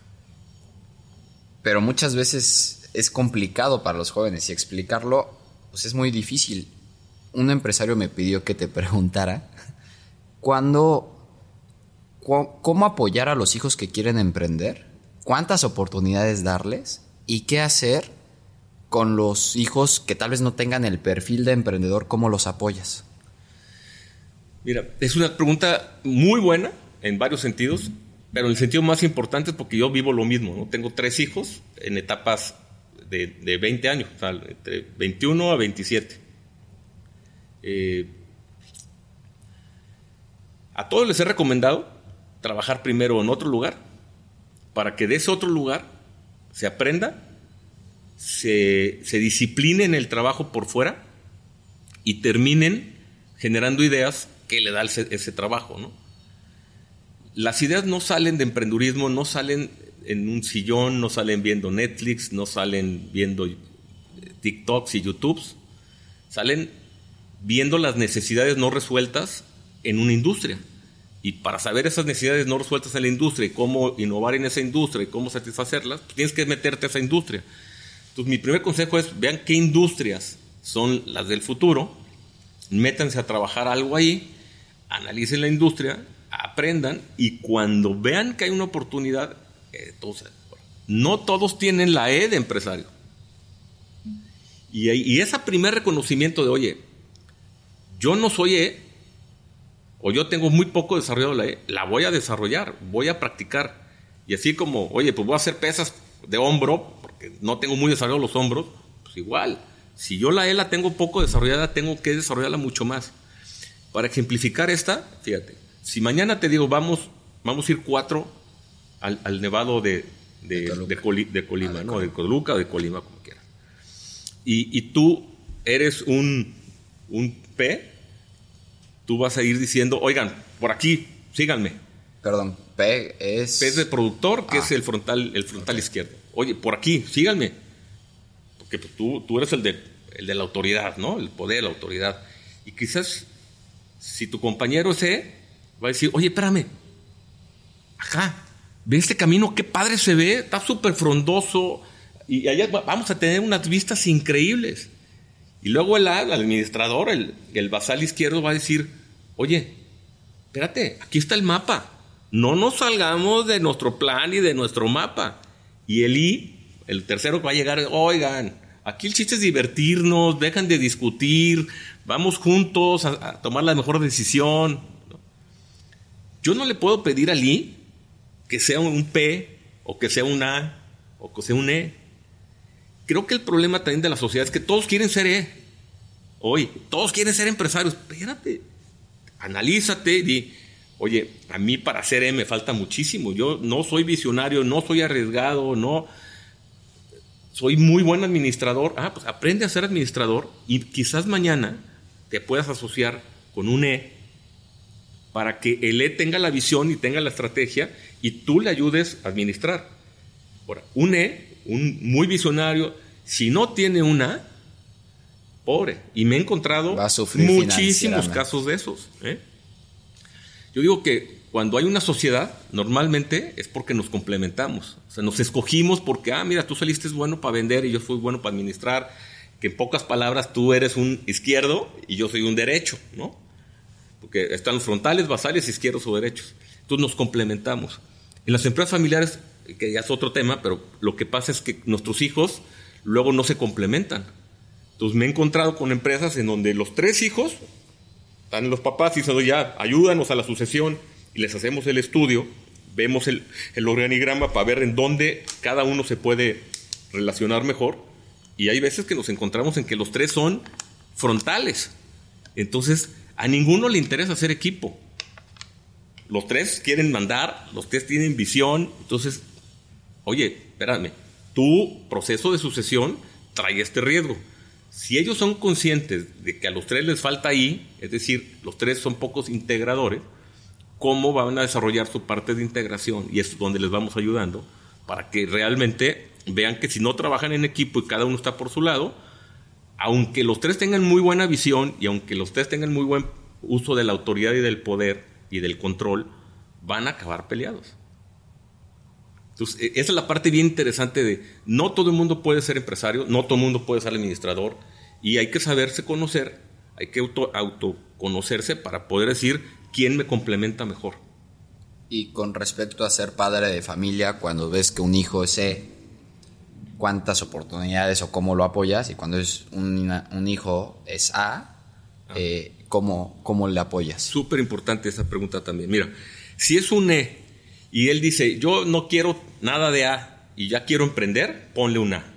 Pero muchas veces es complicado para los jóvenes y explicarlo pues es muy difícil. Un empresario me pidió que te preguntara cómo apoyar a los hijos que quieren emprender, cuántas oportunidades darles y qué hacer con los hijos que tal vez no tengan el perfil de emprendedor, cómo los apoyas. Mira, es una pregunta muy buena en varios sentidos, pero en el sentido más importante es porque yo vivo lo mismo, ¿no? Tengo 3 hijos en etapas de 20 años, o sea, entre 21 a 27. A todos les he recomendado trabajar primero en otro lugar para que de ese otro lugar se aprenda, se discipline en el trabajo por fuera y terminen generando ideas que le da ese trabajo, ¿no? Las ideas no salen de emprendurismo, no salen en un sillón, no salen viendo Netflix, no salen viendo TikToks y YouTubes, salen viendo las necesidades no resueltas en una industria. Y para saber esas necesidades no resueltas en la industria y cómo innovar en esa industria y cómo satisfacerlas, tienes que meterte a esa industria. Entonces, mi primer consejo es, vean qué industrias son las del futuro, métanse a trabajar algo ahí, analicen la industria, aprendan y cuando vean que hay una oportunidad, entonces, no todos tienen la E de empresario. Y ese primer reconocimiento de, oye, yo no soy E, o yo tengo muy poco desarrollado la E, la voy a desarrollar, voy a practicar. Y así como, oye, pues voy a hacer pesas de hombro, porque no tengo muy desarrollados los hombros, pues igual, si yo la E la tengo poco desarrollada, tengo que desarrollarla mucho más. Para ejemplificar esta, fíjate, si mañana te digo, vamos a ir 4 al nevado de Colima, ¿no? De Toluca o de Colima, como quieras. Y tú eres un P, tú vas a ir diciendo, oigan, por aquí, síganme. Perdón, P es... P es de productor, que es el frontal izquierdo. Oye, por aquí, síganme. Porque pues, tú eres el de la autoridad, ¿no? El poder, la autoridad. Y quizás, si tu compañero es E, va a decir, oye, espérame, acá, ve este camino, qué padre se ve, está súper frondoso, y allá vamos a tener unas vistas increíbles. Y luego el administrador, el basal izquierdo va a decir, oye, espérate, aquí está el mapa, no nos salgamos de nuestro plan y de nuestro mapa. Y el I, el tercero, va a llegar, oigan, aquí el chiste es divertirnos, dejan de discutir, vamos juntos a tomar la mejor decisión. Yo no le puedo pedir al I que sea un P, o que sea un A, o que sea un E. Creo que el problema también de la sociedad es que todos quieren ser E. Hoy, todos quieren ser empresarios. Espérate, analízate y di, oye, a mí para ser E me falta muchísimo. Yo no soy visionario, no soy arriesgado, no soy muy buen administrador. Pues aprende a ser administrador y quizás mañana te puedas asociar con un E para que el E tenga la visión y tenga la estrategia y tú le ayudes a administrar. Ahora, un E un muy visionario, si no tiene una, pobre. Y me he encontrado muchísimos casos de esos. Yo digo que cuando hay una sociedad, normalmente es porque nos complementamos. O sea, nos escogimos porque, mira, tú saliste bueno para vender y yo fui bueno para administrar. Que en pocas palabras tú eres un izquierdo y yo soy un derecho, ¿no? Porque están los frontales, basales, izquierdos o derechos. Entonces nos complementamos. En las empresas familiares, que ya es otro tema, pero lo que pasa es que nuestros hijos luego no se complementan. Entonces me he encontrado con empresas en donde los 3 hijos, están los papás y dicen, ya, ayúdanos a la sucesión, y les hacemos el estudio, vemos el organigrama para ver en dónde cada uno se puede relacionar mejor. Y hay veces que nos encontramos en que los 3 son frontales. Entonces, a ninguno le interesa hacer equipo. Los 3 quieren mandar, los 3 tienen visión. Entonces, oye, espérame, tu proceso de sucesión trae este riesgo. Si ellos son conscientes de que a los 3 les falta ahí, es decir, los 3 son pocos integradores, ¿cómo van a desarrollar su parte de integración? Y es donde les vamos ayudando para que realmente vean que si no trabajan en equipo y cada uno está por su lado, aunque los 3 tengan muy buena visión y aunque los 3 tengan muy buen uso de la autoridad y del poder y del control, van a acabar peleados. Entonces, esa es la parte bien interesante de no todo el mundo puede ser empresario, no todo el mundo puede ser administrador, y hay que saberse conocer, hay que autoconocerse para poder decir quién me complementa mejor. Y con respecto a ser padre de familia, cuando ves que un hijo es cuántas oportunidades o cómo lo apoyas, y cuando es un hijo es ¿cómo le apoyas? Súper importante esa pregunta también. Mira, si es un y él dice, yo no quiero nada de A y ya quiero emprender, ponle un A.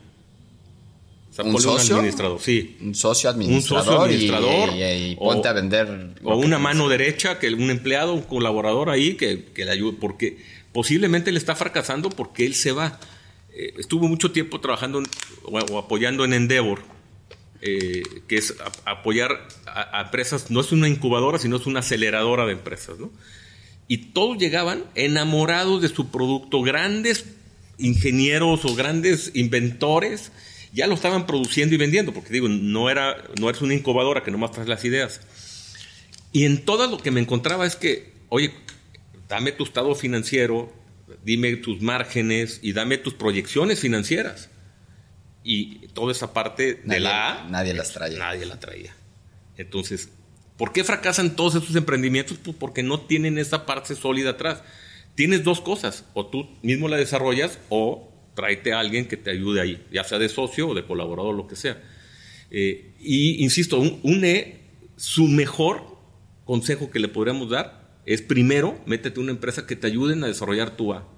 O sea, ¿Un ponle socio? un administrador, sí. Un socio administrador, y ponte a vender. O una mano derecha, que un empleado, un colaborador ahí que le ayude, porque posiblemente le está fracasando porque él se va. Estuvo mucho tiempo trabajando o apoyando en Endeavor, que es apoyar a empresas, no es una incubadora, sino es una aceleradora de empresas, ¿no? Y todos llegaban enamorados de su producto, grandes ingenieros o grandes inventores, ya lo estaban produciendo y vendiendo, porque digo, no eres una incubadora que nomás traes las ideas. Y en todo lo que me encontraba es que, oye, dame tu estado financiero, dime tus márgenes y dame tus proyecciones financieras. Y toda esa parte de la A, nadie las traía. Nadie la traía. Entonces, ¿por qué fracasan todos esos emprendimientos? Pues porque no tienen esa parte sólida atrás. Tienes 2 cosas, o tú mismo la desarrollas o tráete a alguien que te ayude ahí, ya sea de socio o de colaborador, lo que sea. Y insisto, su mejor consejo que le podríamos dar es primero, métete a una empresa que te ayuden a desarrollar tu A.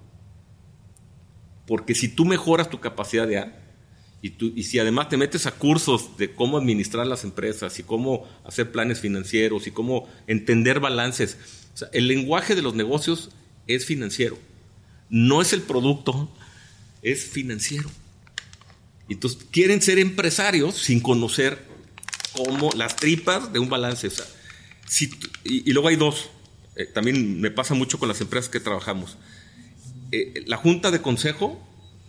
Porque si tú mejoras tu capacidad de A, y si además te metes a cursos de cómo administrar las empresas y cómo hacer planes financieros y cómo entender balances, o sea, el lenguaje de los negocios es financiero, no es el producto, es financiero. Entonces quieren ser empresarios sin conocer cómo las tripas de un balance. O sea, y luego hay 2, también me pasa mucho con las empresas que trabajamos. La junta de consejo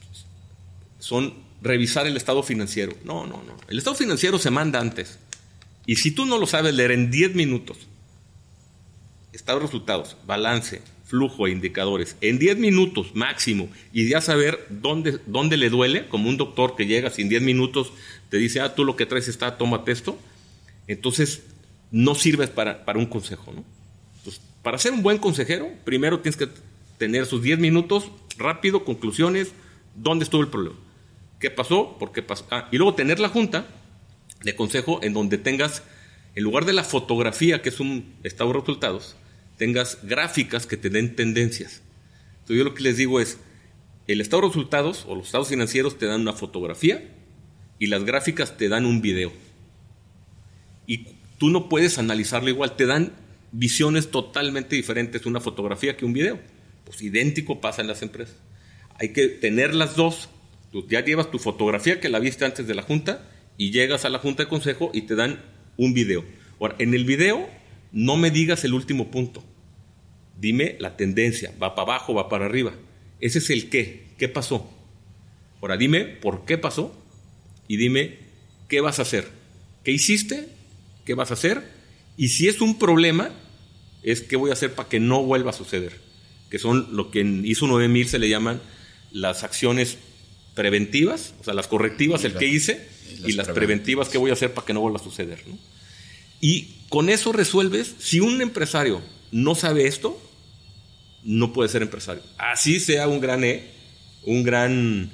son revisar el estado financiero. No. El estado financiero se manda antes. Y si tú no lo sabes leer en 10 minutos, estado de resultados, balance, flujo e indicadores, en 10 minutos máximo, y ya saber dónde le duele, como un doctor que llega sin 10 minutos, te dice, tú lo que traes está, tómate esto, entonces no sirves para un consejo, ¿no? Entonces, para ser un buen consejero, primero tienes que tener sus 10 minutos, rápido, conclusiones, ¿dónde estuvo el problema? ¿Qué pasó? ¿Por qué pasó? Y luego tener la junta de consejo en donde tengas, en lugar de la fotografía, que es un estado de resultados, tengas gráficas que te den tendencias. Entonces yo lo que les digo es, el estado de resultados o los estados financieros te dan una fotografía y las gráficas te dan un video. Y tú no puedes analizarlo igual, te dan visiones totalmente diferentes una fotografía que un video. Pues idéntico pasa en las empresas. Hay que tener las 2. Tú ya llevas tu fotografía que la viste antes de la junta y llegas a la junta de consejo y te dan un video. Ahora, en el video no me digas el último punto. Dime la tendencia, va para abajo, va para arriba. Ese es el qué. ¿Qué pasó? Ahora dime por qué pasó y dime qué vas a hacer. ¿Qué hiciste? ¿Qué vas a hacer? Y si es un problema, es qué voy a hacer para que no vuelva a suceder. Que son lo que en ISO 9000 se le llaman las acciones preventivas, o sea, las correctivas, el qué hice, y las preventivas, qué voy a hacer para que no vuelva a suceder, ¿no? Y con eso resuelves. Si un empresario no sabe esto, no puede ser empresario. Así sea un gran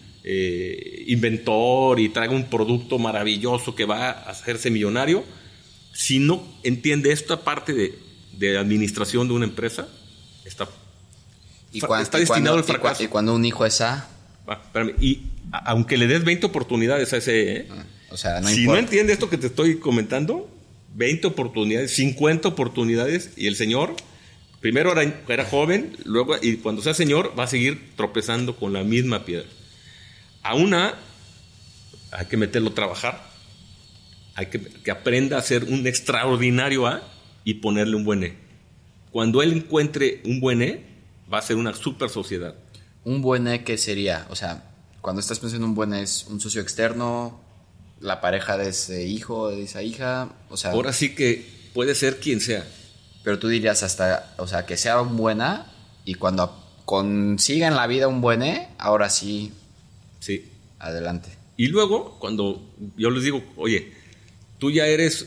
inventor y traiga un producto maravilloso que va a hacerse millonario, si no entiende esta parte de administración de una empresa, está destinado al fracaso. Y cuando un hijo es A... Y aunque le des 20 oportunidades a ese... O sea, no si importa. no entiende esto que te estoy comentando, 20 oportunidades, 50 oportunidades, y el señor primero era joven, luego, y cuando sea señor va a seguir tropezando con la misma piedra. A una hay que meterlo a trabajar, hay que aprenda a ser un extraordinario A y ponerle un buen E. Cuando él encuentre un buen E, va a ser una super sociedad. ¿Un buen E qué sería? O sea, cuando estás pensando en un buen E, ¿es un socio externo, la pareja de ese hijo, de esa hija? O sea, ahora sí que puede ser quien sea. Pero tú dirías hasta, o sea, que sea un buen A, y cuando consiga en la vida un buen E, ahora sí. Sí. Adelante. Y luego, cuando yo les digo, oye, tú ya eres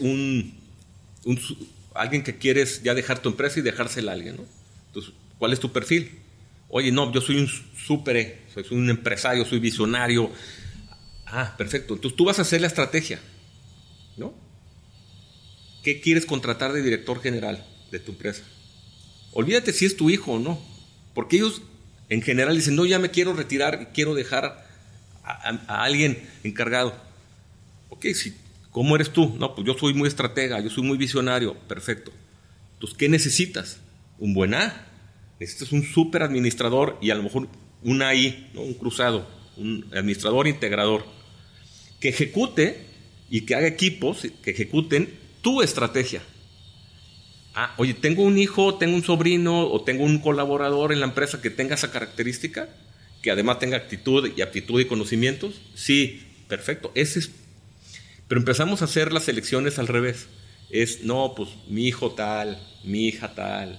alguien que quieres ya dejar tu empresa y dejársela a alguien, ¿no? Entonces, ¿cuál es tu perfil? Oye, no, yo soy un súper E, soy un empresario, soy visionario. Ah, perfecto. Entonces tú vas a hacer la estrategia, ¿no? ¿Qué quieres contratar de director general de tu empresa? Olvídate si es tu hijo o no, porque ellos en general dicen, no, ya me quiero retirar y quiero dejar a alguien encargado. Ok, ¿cómo eres tú? No, pues yo soy muy estratega, yo soy muy visionario. Perfecto. Entonces, ¿qué necesitas? Un buen A. Necesitas un súper administrador y a lo mejor un AI, ¿no? Un cruzado, un administrador integrador que ejecute y que haga equipos que ejecuten tu estrategia. Ah, oye, tengo un hijo, tengo un sobrino o tengo un colaborador en la empresa que tenga esa característica, que además tenga actitud y conocimientos. Sí, perfecto. Pero empezamos a hacer las elecciones al revés. No, pues mi hijo tal, mi hija tal.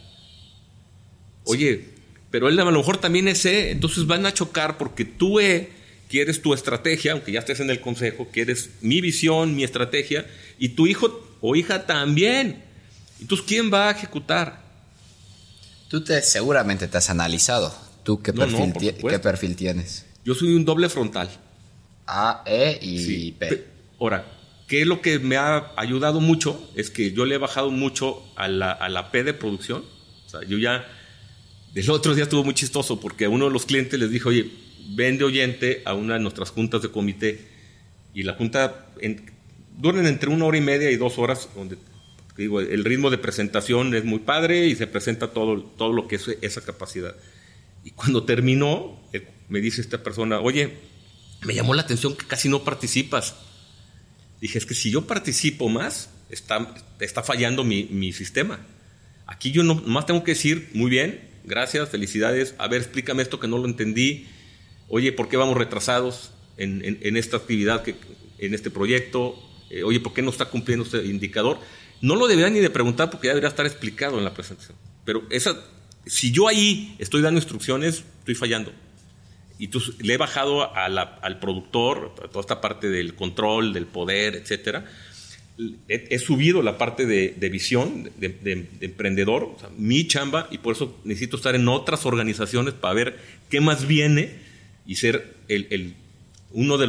Oye, pero él a lo mejor también es E, entonces van a chocar porque tú quieres tu estrategia, aunque ya estés en el consejo, quieres mi visión, mi estrategia, y tu hijo o hija también. Entonces, ¿quién va a ejecutar? Tú seguramente te has analizado. ¿Tú qué perfil tienes? Yo soy un doble frontal. A, E y sí. P. Ahora, ¿qué es lo que me ha ayudado mucho? Es que yo le he bajado mucho a la P de producción. O sea, yo ya... El otro día estuvo muy chistoso porque a uno de los clientes les dijo, oye, ven de oyente a una de nuestras juntas de comité. Y la junta duran entre 1 hora y media y 2 horas, donde digo, el ritmo de presentación es muy padre y se presenta todo lo que es esa capacidad. Y cuando terminó, me dice esta persona, oye, me llamó la atención que casi no participas. Dije, es que si yo participo más, está fallando mi sistema. Aquí yo nomás tengo que decir, muy bien, gracias, felicidades, a ver, explícame esto que no lo entendí. Oye, ¿por qué vamos retrasados en esta actividad, en este proyecto? Oye, ¿por qué no está cumpliendo este indicador? No lo debería ni de preguntar porque ya debería estar explicado en la presentación. Pero si yo ahí estoy dando instrucciones, estoy fallando. Y entonces le he bajado al productor, a toda esta parte del control, del poder, etcétera. He subido la parte de visión, de emprendedor, o sea, mi chamba, y por eso necesito estar en otras organizaciones para ver qué más viene y ser uno de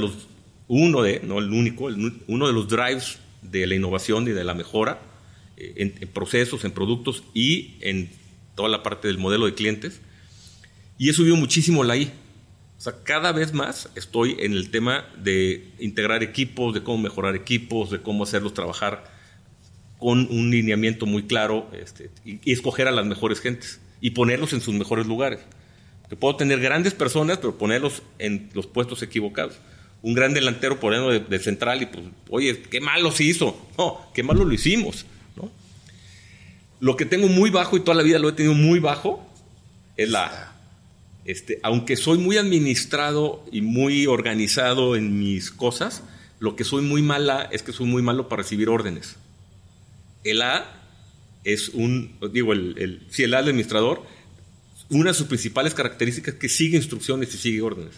los drives de la innovación y de la mejora en procesos, en productos y en toda la parte del modelo de clientes. Y he subido muchísimo la I. O sea, cada vez más estoy en el tema de integrar equipos, de cómo mejorar equipos, de cómo hacerlos trabajar con un lineamiento muy claro y escoger a las mejores gentes y ponerlos en sus mejores lugares. Porque puedo tener grandes personas, pero ponerlos en los puestos equivocados. Un gran delantero ponerlo de central y pues, oye, qué malo se hizo. No, qué malo lo hicimos, ¿no? Lo que tengo muy bajo y toda la vida lo he tenido muy bajo es la A. Aunque soy muy administrado y muy organizado en mis cosas, lo que soy muy mala es que soy muy malo para recibir órdenes. El A es el A administrador, una de sus principales características es que sigue instrucciones y sigue órdenes.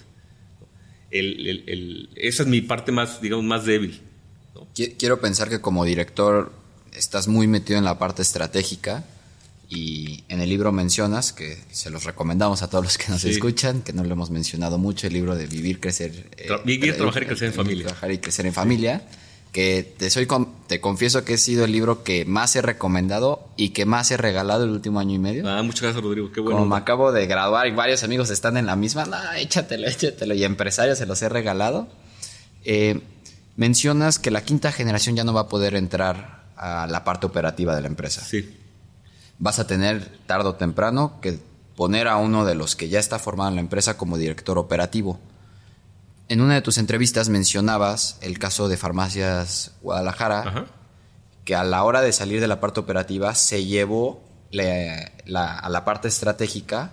Esa es mi parte más, digamos, más débil, ¿no? Quiero pensar que como director estás muy metido en la parte estratégica y en el libro mencionas, que se los recomendamos a todos los que nos escuchan, que no lo hemos mencionado mucho, el libro de Vivir, Crecer... Trabajar y Crecer en Familia. Trabajar y Crecer en Familia, que te confieso que ha sido el libro que más he recomendado y que más he regalado el último año y medio. Muchas gracias, Rodrigo, qué bueno. Como me acabo de graduar y varios amigos están en la misma, échatelo, y empresarios se los he regalado. Mencionas que la quinta generación ya no va a poder entrar a la parte operativa de la empresa. Sí. Vas a tener tarde o temprano que poner a uno de los que ya está formado en la empresa como director operativo. En una de tus entrevistas mencionabas el caso de Farmacias Guadalajara, Ajá. que a la hora de salir de la parte operativa se llevó a la parte estratégica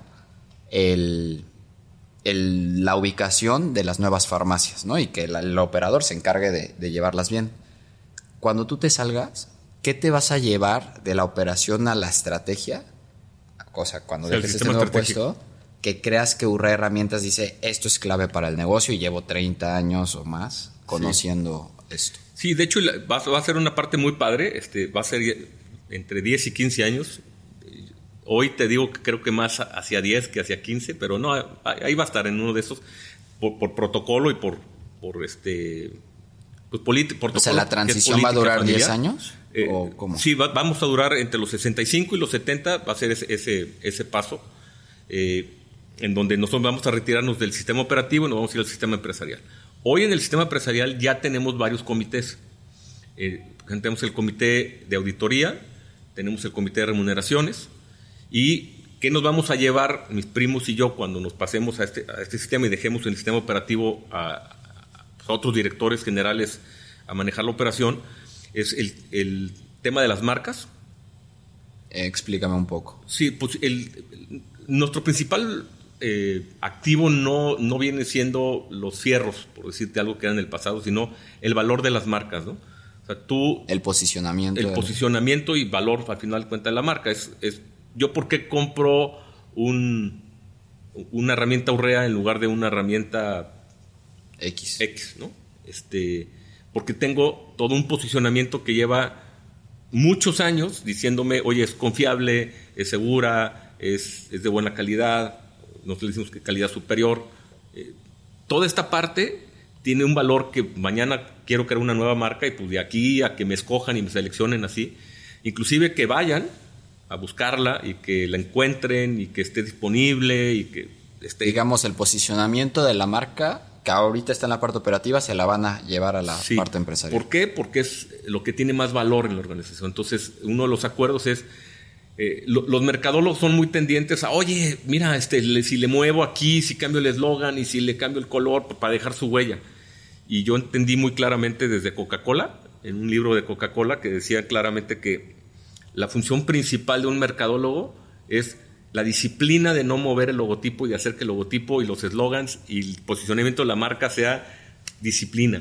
la ubicación de las nuevas farmacias, ¿no? Y que el operador se encargue de llevarlas bien. Cuando tú te salgas, ¿qué te vas a llevar de la operación a la estrategia? O sea, cuando dejes este nuevo puesto, que creas que Urrea Herramientas dice, esto es clave para el negocio y llevo 30 años o más conociendo esto. Sí, de hecho va a ser una parte muy padre, va a ser entre 10 y 15 años. Hoy te digo que creo que más hacia 10 que hacia 15, pero no, ahí va a estar en uno de esos por protocolo y por O sea, ¿la transición va a durar familiar. 10 años? ¿O cómo? Sí, vamos a durar entre los 65 y los 70, va a ser ese paso, en donde nosotros vamos a retirarnos del sistema operativo y nos vamos a ir al sistema empresarial. Hoy en el sistema empresarial ya tenemos varios comités. Tenemos el comité de auditoría, tenemos el comité de remuneraciones, y ¿qué nos vamos a llevar mis primos y yo cuando nos pasemos a este sistema y dejemos el sistema operativo a otros directores generales a manejar la operación? Es el tema de las marcas. Explícame un poco. Sí, pues nuestro principal activo no viene siendo los fierros, por decirte algo que era en el pasado, sino el valor de las marcas, ¿no? O sea, el posicionamiento. El posicionamiento y valor, al final de cuentas, de la marca. Yo, ¿por qué compro una herramienta Urrea en lugar de una herramienta X, ¿no? Porque tengo todo un posicionamiento que lleva muchos años diciéndome, oye, es confiable, es segura, es de buena calidad, nosotros decimos que calidad superior. Toda esta parte tiene un valor que mañana quiero crear una nueva marca y pues de aquí a que me escojan y me seleccionen así, inclusive que vayan a buscarla y que la encuentren y que esté disponible y que esté... Digamos, el posicionamiento de la marca que ahorita está en la parte operativa se la van a llevar a la parte empresarial. ¿Por qué? Porque es lo que tiene más valor en la organización. Entonces, uno de los acuerdos es, los mercadólogos son muy tendientes a, oye, mira, si le muevo aquí, si cambio el eslogan y si le cambio el color para dejar su huella. Y yo entendí muy claramente desde Coca-Cola, en un libro de Coca-Cola, que decía claramente que la función principal de un mercadólogo es la disciplina de no mover el logotipo y de hacer que el logotipo y los eslogans y el posicionamiento de la marca sea disciplina.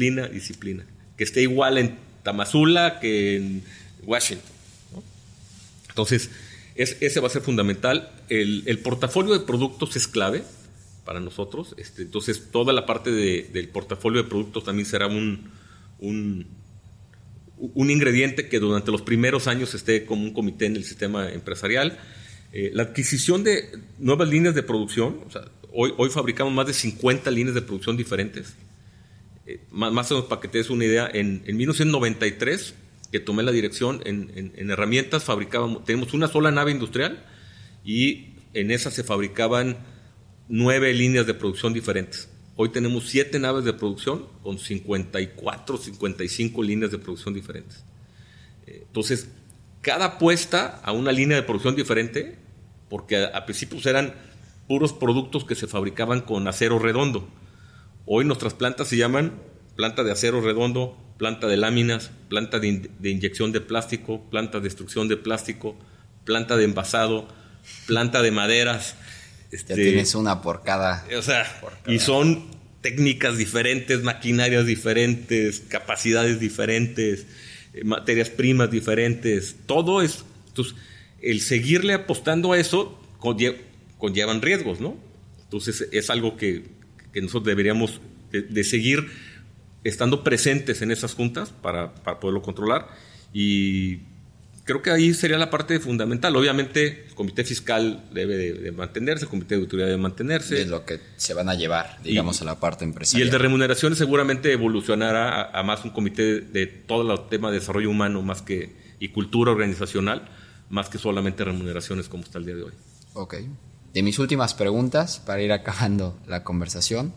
Que esté igual en Tamazula que en Washington, ¿no? Entonces, ese va a ser fundamental. El portafolio de productos es clave para nosotros. Entonces, toda la parte del portafolio de productos también será un ingrediente que durante los primeros años esté como un comité en el sistema empresarial. La adquisición de nuevas líneas de producción, o sea, hoy fabricamos más de 50 líneas de producción diferentes. Más o menos para que te des una idea, en 1993, que tomé la dirección, en herramientas tenemos una sola nave industrial y en esa se fabricaban 9 líneas de producción diferentes. Hoy tenemos 7 naves de producción con 54, 55 líneas de producción diferentes. Entonces, cada apuesta a una línea de producción diferente, porque a principios eran puros productos que se fabricaban con acero redondo. Hoy nuestras plantas se llaman planta de acero redondo, planta de láminas, planta de inyección de plástico, planta de extrusión de plástico, planta de envasado, planta de maderas. Ya tienes una por cada... O sea, y son técnicas diferentes, maquinarias diferentes, capacidades diferentes, materias primas diferentes. Todo es... Entonces, el seguirle apostando a eso conllevan riesgos, ¿no? Entonces, es algo que nosotros deberíamos de seguir estando presentes en esas juntas para poderlo controlar. Y creo que ahí sería la parte fundamental. Obviamente, el comité fiscal debe de mantenerse, el comité de auditoría debe mantenerse. Es lo que se van a llevar, digamos, a la parte empresarial. Y el de remuneraciones seguramente evolucionará a más un comité de todo el tema de desarrollo humano y cultura organizacional, más que solamente remuneraciones como está el día de hoy. Ok. De mis últimas preguntas, para ir acabando la conversación,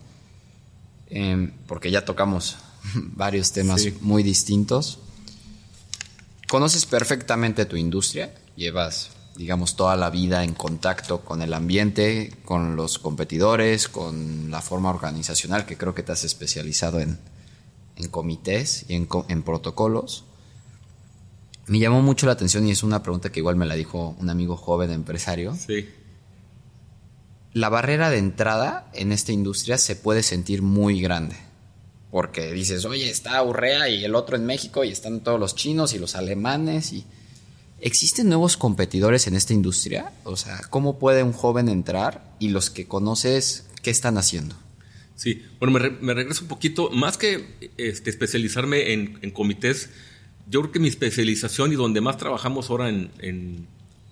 porque ya tocamos varios temas muy distintos. Conoces perfectamente tu industria, llevas, digamos, toda la vida en contacto con el ambiente, con los competidores, con la forma organizacional, que creo que te has especializado en comités y en protocolos. Me llamó mucho la atención y es una pregunta que igual me la dijo un amigo joven empresario. Sí. La barrera de entrada en esta industria se puede sentir muy grande. Porque dices, oye, está Urrea y el otro en México y están todos los chinos y los alemanes. ¿Existen nuevos competidores en esta industria? O sea, ¿cómo puede un joven entrar y los que conoces, qué están haciendo? Sí, bueno, me regreso un poquito. Más que especializarme en comités, yo creo que mi especialización y donde más trabajamos ahora en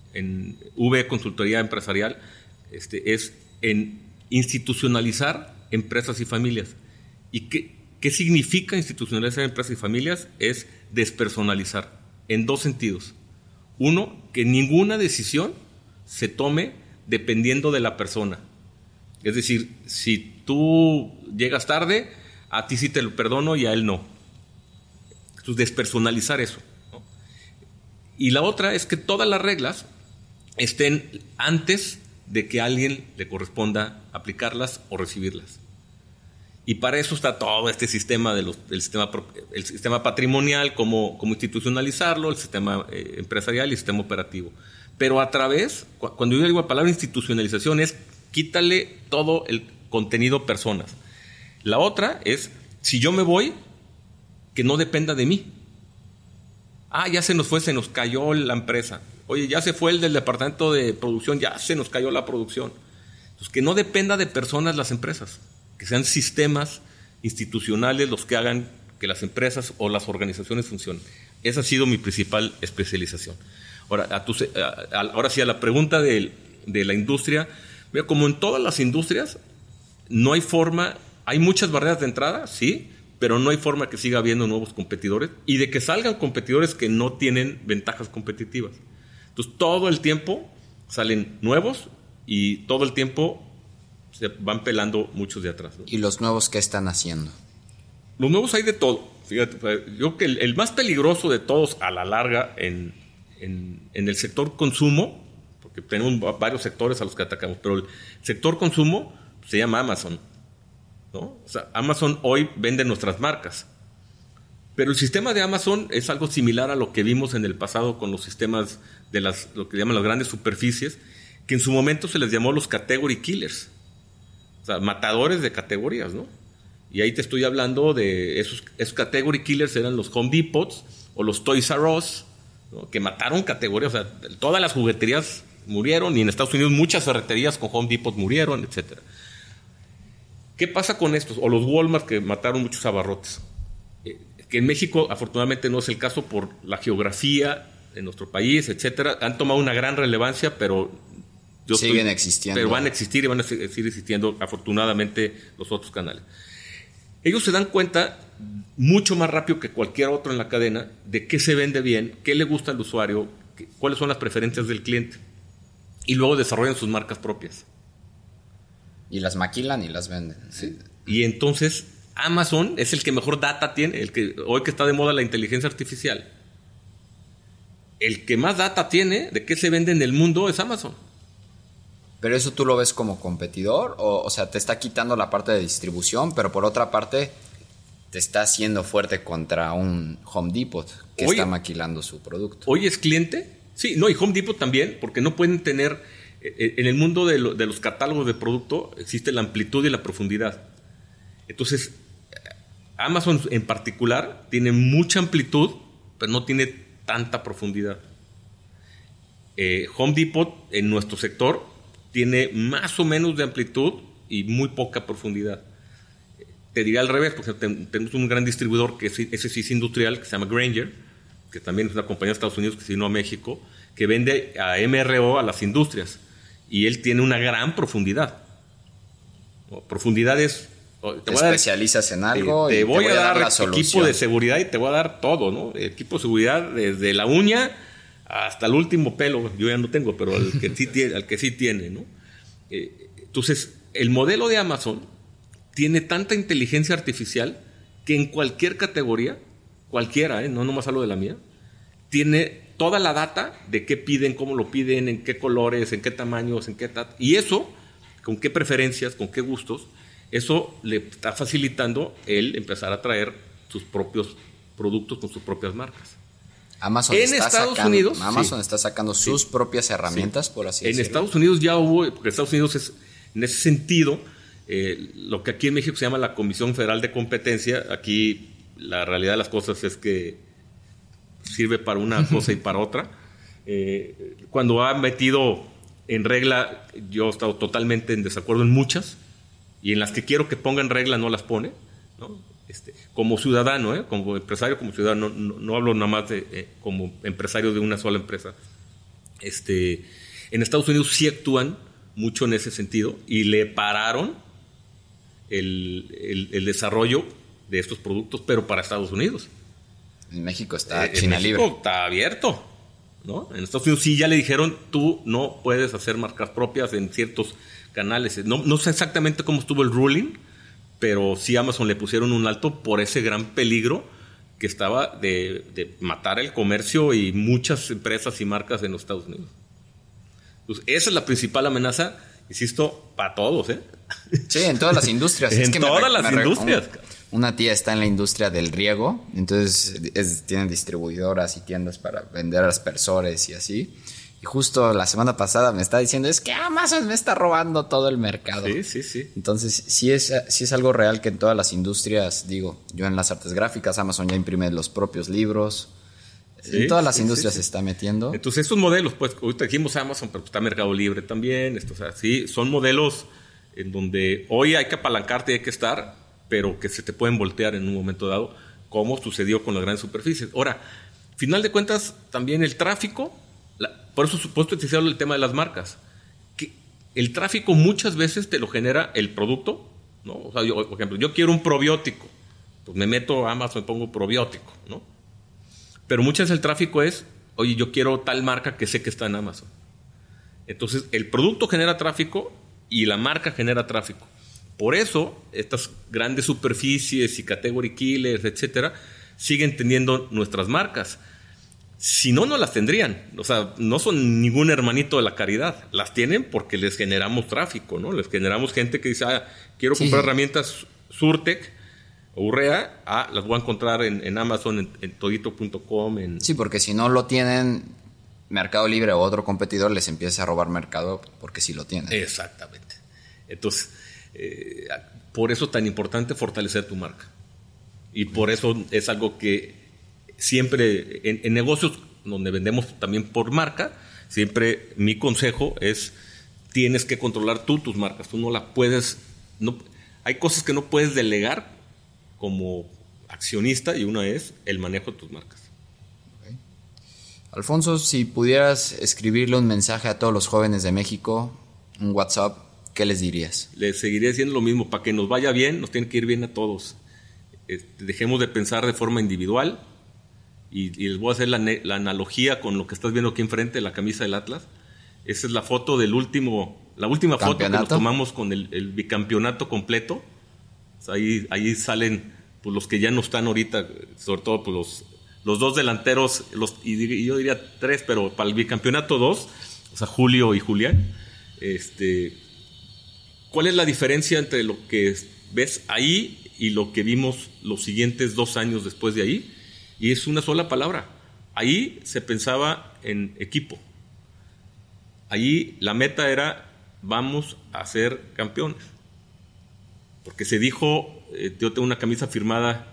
V Consultoría Empresarial es en institucionalizar empresas y familias. ¿Y qué significa institucionalizar empresas y familias? Es despersonalizar en dos sentidos. Uno, que ninguna decisión se tome dependiendo de la persona. Es decir, si tú llegas tarde, a ti sí te lo perdono y a él no. Entonces, despersonalizar eso, ¿no? Y la otra es que todas las reglas estén antes de que a alguien le corresponda aplicarlas o recibirlas. Y para eso está todo este sistema el sistema patrimonial, cómo institucionalizarlo, el sistema empresarial y el sistema operativo. Pero a través, cuando yo digo la palabra institucionalización, es quítale todo el contenido personas. La otra es, si yo me voy, que no dependa de mí. Ya se nos cayó la empresa. Oye, ya se fue el del departamento de producción, ya se nos cayó la producción. Entonces, que no dependa de personas las empresas, que sean sistemas institucionales los que hagan que las empresas o las organizaciones funcionen. Esa ha sido mi principal especialización. Ahora sí, a la pregunta de la industria, mira, como en todas las industrias, no hay forma, hay muchas barreras de entrada, sí, pero no hay forma que siga habiendo nuevos competidores y de que salgan competidores que no tienen ventajas competitivas. Entonces, todo el tiempo salen nuevos y todo el tiempo se van pelando muchos de atrás, ¿no? ¿Y los nuevos qué están haciendo? Los nuevos hay de todo. Fíjate, yo creo que el más peligroso de todos a la larga en el sector consumo, porque tenemos varios sectores a los que atacamos, pero el sector consumo se llama Amazon, ¿no? O sea, Amazon hoy vende nuestras marcas, pero el sistema de Amazon es algo similar a lo que vimos en el pasado con los sistemas de lo que llaman las grandes superficies, que en su momento se les llamó los category killers, o sea, matadores de categorías, ¿no? Y ahí te estoy hablando de esos category killers, eran los Home Depots o los Toys R Us, ¿no? Que mataron categorías, o sea, todas las jugueterías murieron y en Estados Unidos muchas ferreterías con Home Depot murieron, etc. ¿Qué pasa con estos? O los Walmart que mataron muchos abarrotes. Que en México afortunadamente no es el caso por la geografía de nuestro país, etc. Han tomado una gran relevancia, pero siguen existiendo. Pero van a existir y van a seguir existiendo afortunadamente los otros canales. Ellos se dan cuenta mucho más rápido que cualquier otro en la cadena de qué se vende bien, qué le gusta al usuario, cuáles son las preferencias del cliente. Y luego desarrollan sus marcas propias. Y las maquilan y las venden. Sí. Y entonces Amazon es el que mejor data tiene, hoy que está de moda la inteligencia artificial. El que más data tiene de qué se vende en el mundo es Amazon. ¿Pero eso tú lo ves como competidor? O sea, te está quitando la parte de distribución, pero por otra parte te está haciendo fuerte contra un Home Depot que está maquilando su producto. ¿Hoy es cliente? Sí, no, y Home Depot también, porque no pueden tener En el mundo de los catálogos de producto existe la amplitud y la profundidad. Entonces, Amazon en particular tiene mucha amplitud, pero no tiene tanta profundidad. Home Depot, en nuestro sector, tiene más o menos de amplitud y muy poca profundidad. Te diría al revés, porque tenemos un gran distribuidor, que ese sí es industrial, que se llama Grainger, que también es una compañía de Estados Unidos que se vino a México, que vende a MRO a las industrias. Y él tiene una gran profundidad. ¿No? Profundidad es... Te especializas en algo te voy a dar la solución. Equipo de seguridad y te voy a dar todo, ¿no? Equipo de seguridad desde la uña hasta el último pelo. Yo ya no tengo, pero al que sí tiene, ¿no? Entonces, el modelo de Amazon tiene tanta inteligencia artificial que en cualquier categoría, cualquiera, no nomás hablo de la mía, tiene toda la data de qué piden, cómo lo piden, en qué colores, en qué tamaños, en qué y eso, con qué preferencias, con qué gustos, eso le está facilitando el empezar a traer sus propios productos con sus propias marcas. Amazon está sacando sus propias herramientas, por así decirlo. En Estados Unidos ya hubo, porque Estados Unidos es, en ese sentido, lo que aquí en México se llama la Comisión Federal de Competencia. Aquí la realidad de las cosas es que sirve para una cosa y para otra. Cuando ha metido en regla, yo he estado totalmente en desacuerdo en muchas, y en las que quiero que ponga en regla no las pone, ¿no? Como ciudadano, como empresario, como ciudadano, no hablo nada más como empresario de una sola empresa. En Estados Unidos sí actúan mucho en ese sentido y le pararon el desarrollo de estos productos, pero para Estados Unidos. En México está China libre. En México está abierto, ¿no? En Estados Unidos sí ya le dijeron, tú no puedes hacer marcas propias en ciertos canales. No sé exactamente cómo estuvo el ruling, pero sí Amazon le pusieron un alto por ese gran peligro que estaba de matar el comercio y muchas empresas y marcas en los Estados Unidos. Entonces, esa es la principal amenaza, insisto, para todos, ¿eh? Sí, en todas las industrias. Todas las industrias. Una tía está en la industria del riego, entonces tienen distribuidoras y tiendas para vender aspersores y así. Y justo la semana pasada me está diciendo, es que Amazon me está robando todo el mercado. Sí. Entonces, sí es algo real que en todas las industrias, digo, yo en las artes gráficas, Amazon ya imprime los propios libros. Sí, en todas las industrias se está metiendo. Entonces, estos modelos, pues, ahorita dijimos Amazon, pero está Mercado Libre también. Son modelos en donde hoy hay que apalancarte y hay que estar, pero que se te pueden voltear en un momento dado, como sucedió con las grandes superficies. Ahora, final de cuentas, también el tráfico, por eso supuesto que se habla del tema de las marcas, que el tráfico muchas veces te lo genera el producto, ¿no? O sea, por ejemplo, yo quiero un probiótico, pues me meto a Amazon y pongo probiótico, ¿no? Pero muchas veces el tráfico es, oye, yo quiero tal marca que sé que está en Amazon. Entonces, el producto genera tráfico y la marca genera tráfico. Por eso, estas grandes superficies y category killers, etcétera, siguen teniendo nuestras marcas. Si no, no las tendrían. O sea, no son ningún hermanito de la caridad. Las tienen porque les generamos tráfico, ¿no? Les generamos gente que dice, quiero comprar herramientas Surtec o Urrea, las voy a encontrar en Amazon, en todito.com. Sí, porque si no lo tienen, Mercado Libre o otro competidor les empieza a robar mercado porque sí lo tienen. Exactamente. Entonces, por eso es tan importante fortalecer tu marca. Y por eso es algo que siempre, en negocios donde vendemos también por marca, siempre mi consejo es, tienes que controlar tú tus marcas. Tú no las puedes... hay cosas que no puedes delegar como accionista, y una es el manejo de tus marcas. Okay. Alfonso, si pudieras escribirle un mensaje a todos los jóvenes de México, un WhatsApp, ¿qué les dirías? Les seguiría diciendo lo mismo. Para que nos vaya bien, nos tiene que ir bien a todos. Dejemos de pensar de forma individual, y les voy a hacer la analogía con lo que estás viendo aquí enfrente, la camisa del Atlas. Esa es la foto la última foto que nos tomamos con el bicampeonato completo. O sea, ahí salen pues, los que ya no están ahorita, sobre todo pues, los dos delanteros, y yo diría tres, pero para el bicampeonato dos, o sea, Julio y Julián. ¿Cuál es la diferencia entre lo que ves ahí y lo que vimos los siguientes 2 años después de ahí? Y es una sola palabra. Ahí se pensaba en equipo. allí la meta era, vamos a ser campeones. Porque se dijo, yo tengo una camisa firmada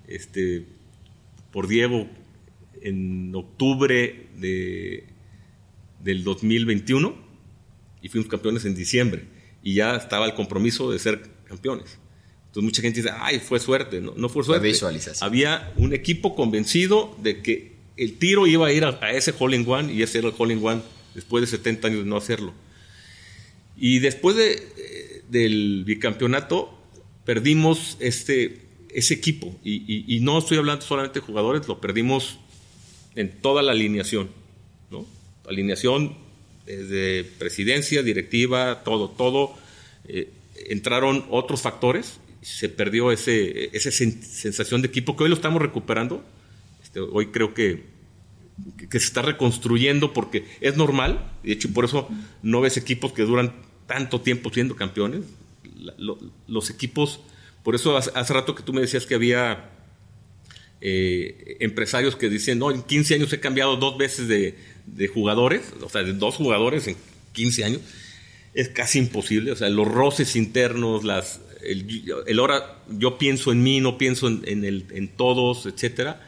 por Diego en octubre del 2021 y fuimos campeones en diciembre. Y ya estaba el compromiso de ser campeones. Entonces mucha gente dice, ay, fue suerte. No, no fue suerte. Visualización. Había un equipo convencido de que el tiro iba a ir a ese hole in one, y ese era el hole in one después de 70 años de no hacerlo. Y después del bicampeonato perdimos ese equipo. Y no estoy hablando solamente de jugadores, lo perdimos en toda la alineación, ¿no? Alineación desde presidencia, directiva, todo. Entraron otros factores, se perdió esa sensación de equipo que hoy lo estamos recuperando. Hoy creo que se está reconstruyendo porque es normal. De hecho, por eso no ves equipos que duran tanto tiempo siendo campeones. Los equipos, por eso hace rato que tú me decías que había empresarios que dicen, no, en 15 años he cambiado 2 veces de jugadores, o sea, de 2 jugadores en 15 años. Es casi imposible. O sea, los roces internos, el ahora yo pienso en mí, no pienso en todos, etcétera.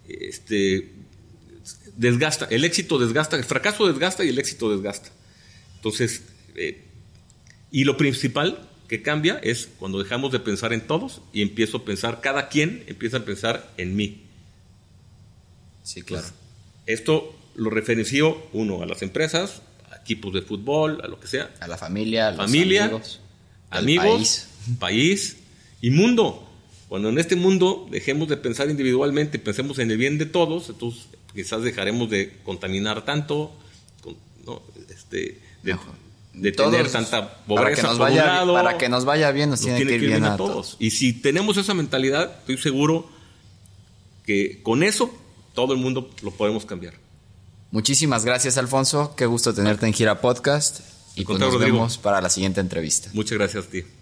Desgasta. El éxito desgasta, el fracaso desgasta y el éxito desgasta. Entonces, y lo principal que cambia es cuando dejamos de pensar en todos y empiezo a pensar, cada quien empieza a pensar en mí. Sí, claro. Entonces, esto lo referencio, uno, a las empresas, a equipos de fútbol, a lo que sea. A la familia, a los amigos, país y mundo. Cuando en este mundo dejemos de pensar individualmente, pensemos en el bien de todos, entonces quizás dejaremos de contaminar tanto, ¿no? de todos, tener tanta pobreza por un lado. Para que nos vaya bien, nos tiene que ir bien a todos. Y si tenemos esa mentalidad, estoy seguro que con eso todo el mundo lo podemos cambiar. Muchísimas gracias, Alfonso. Qué gusto tenerte en Gira Podcast. Y pues nos vemos para la siguiente entrevista. Muchas gracias a ti.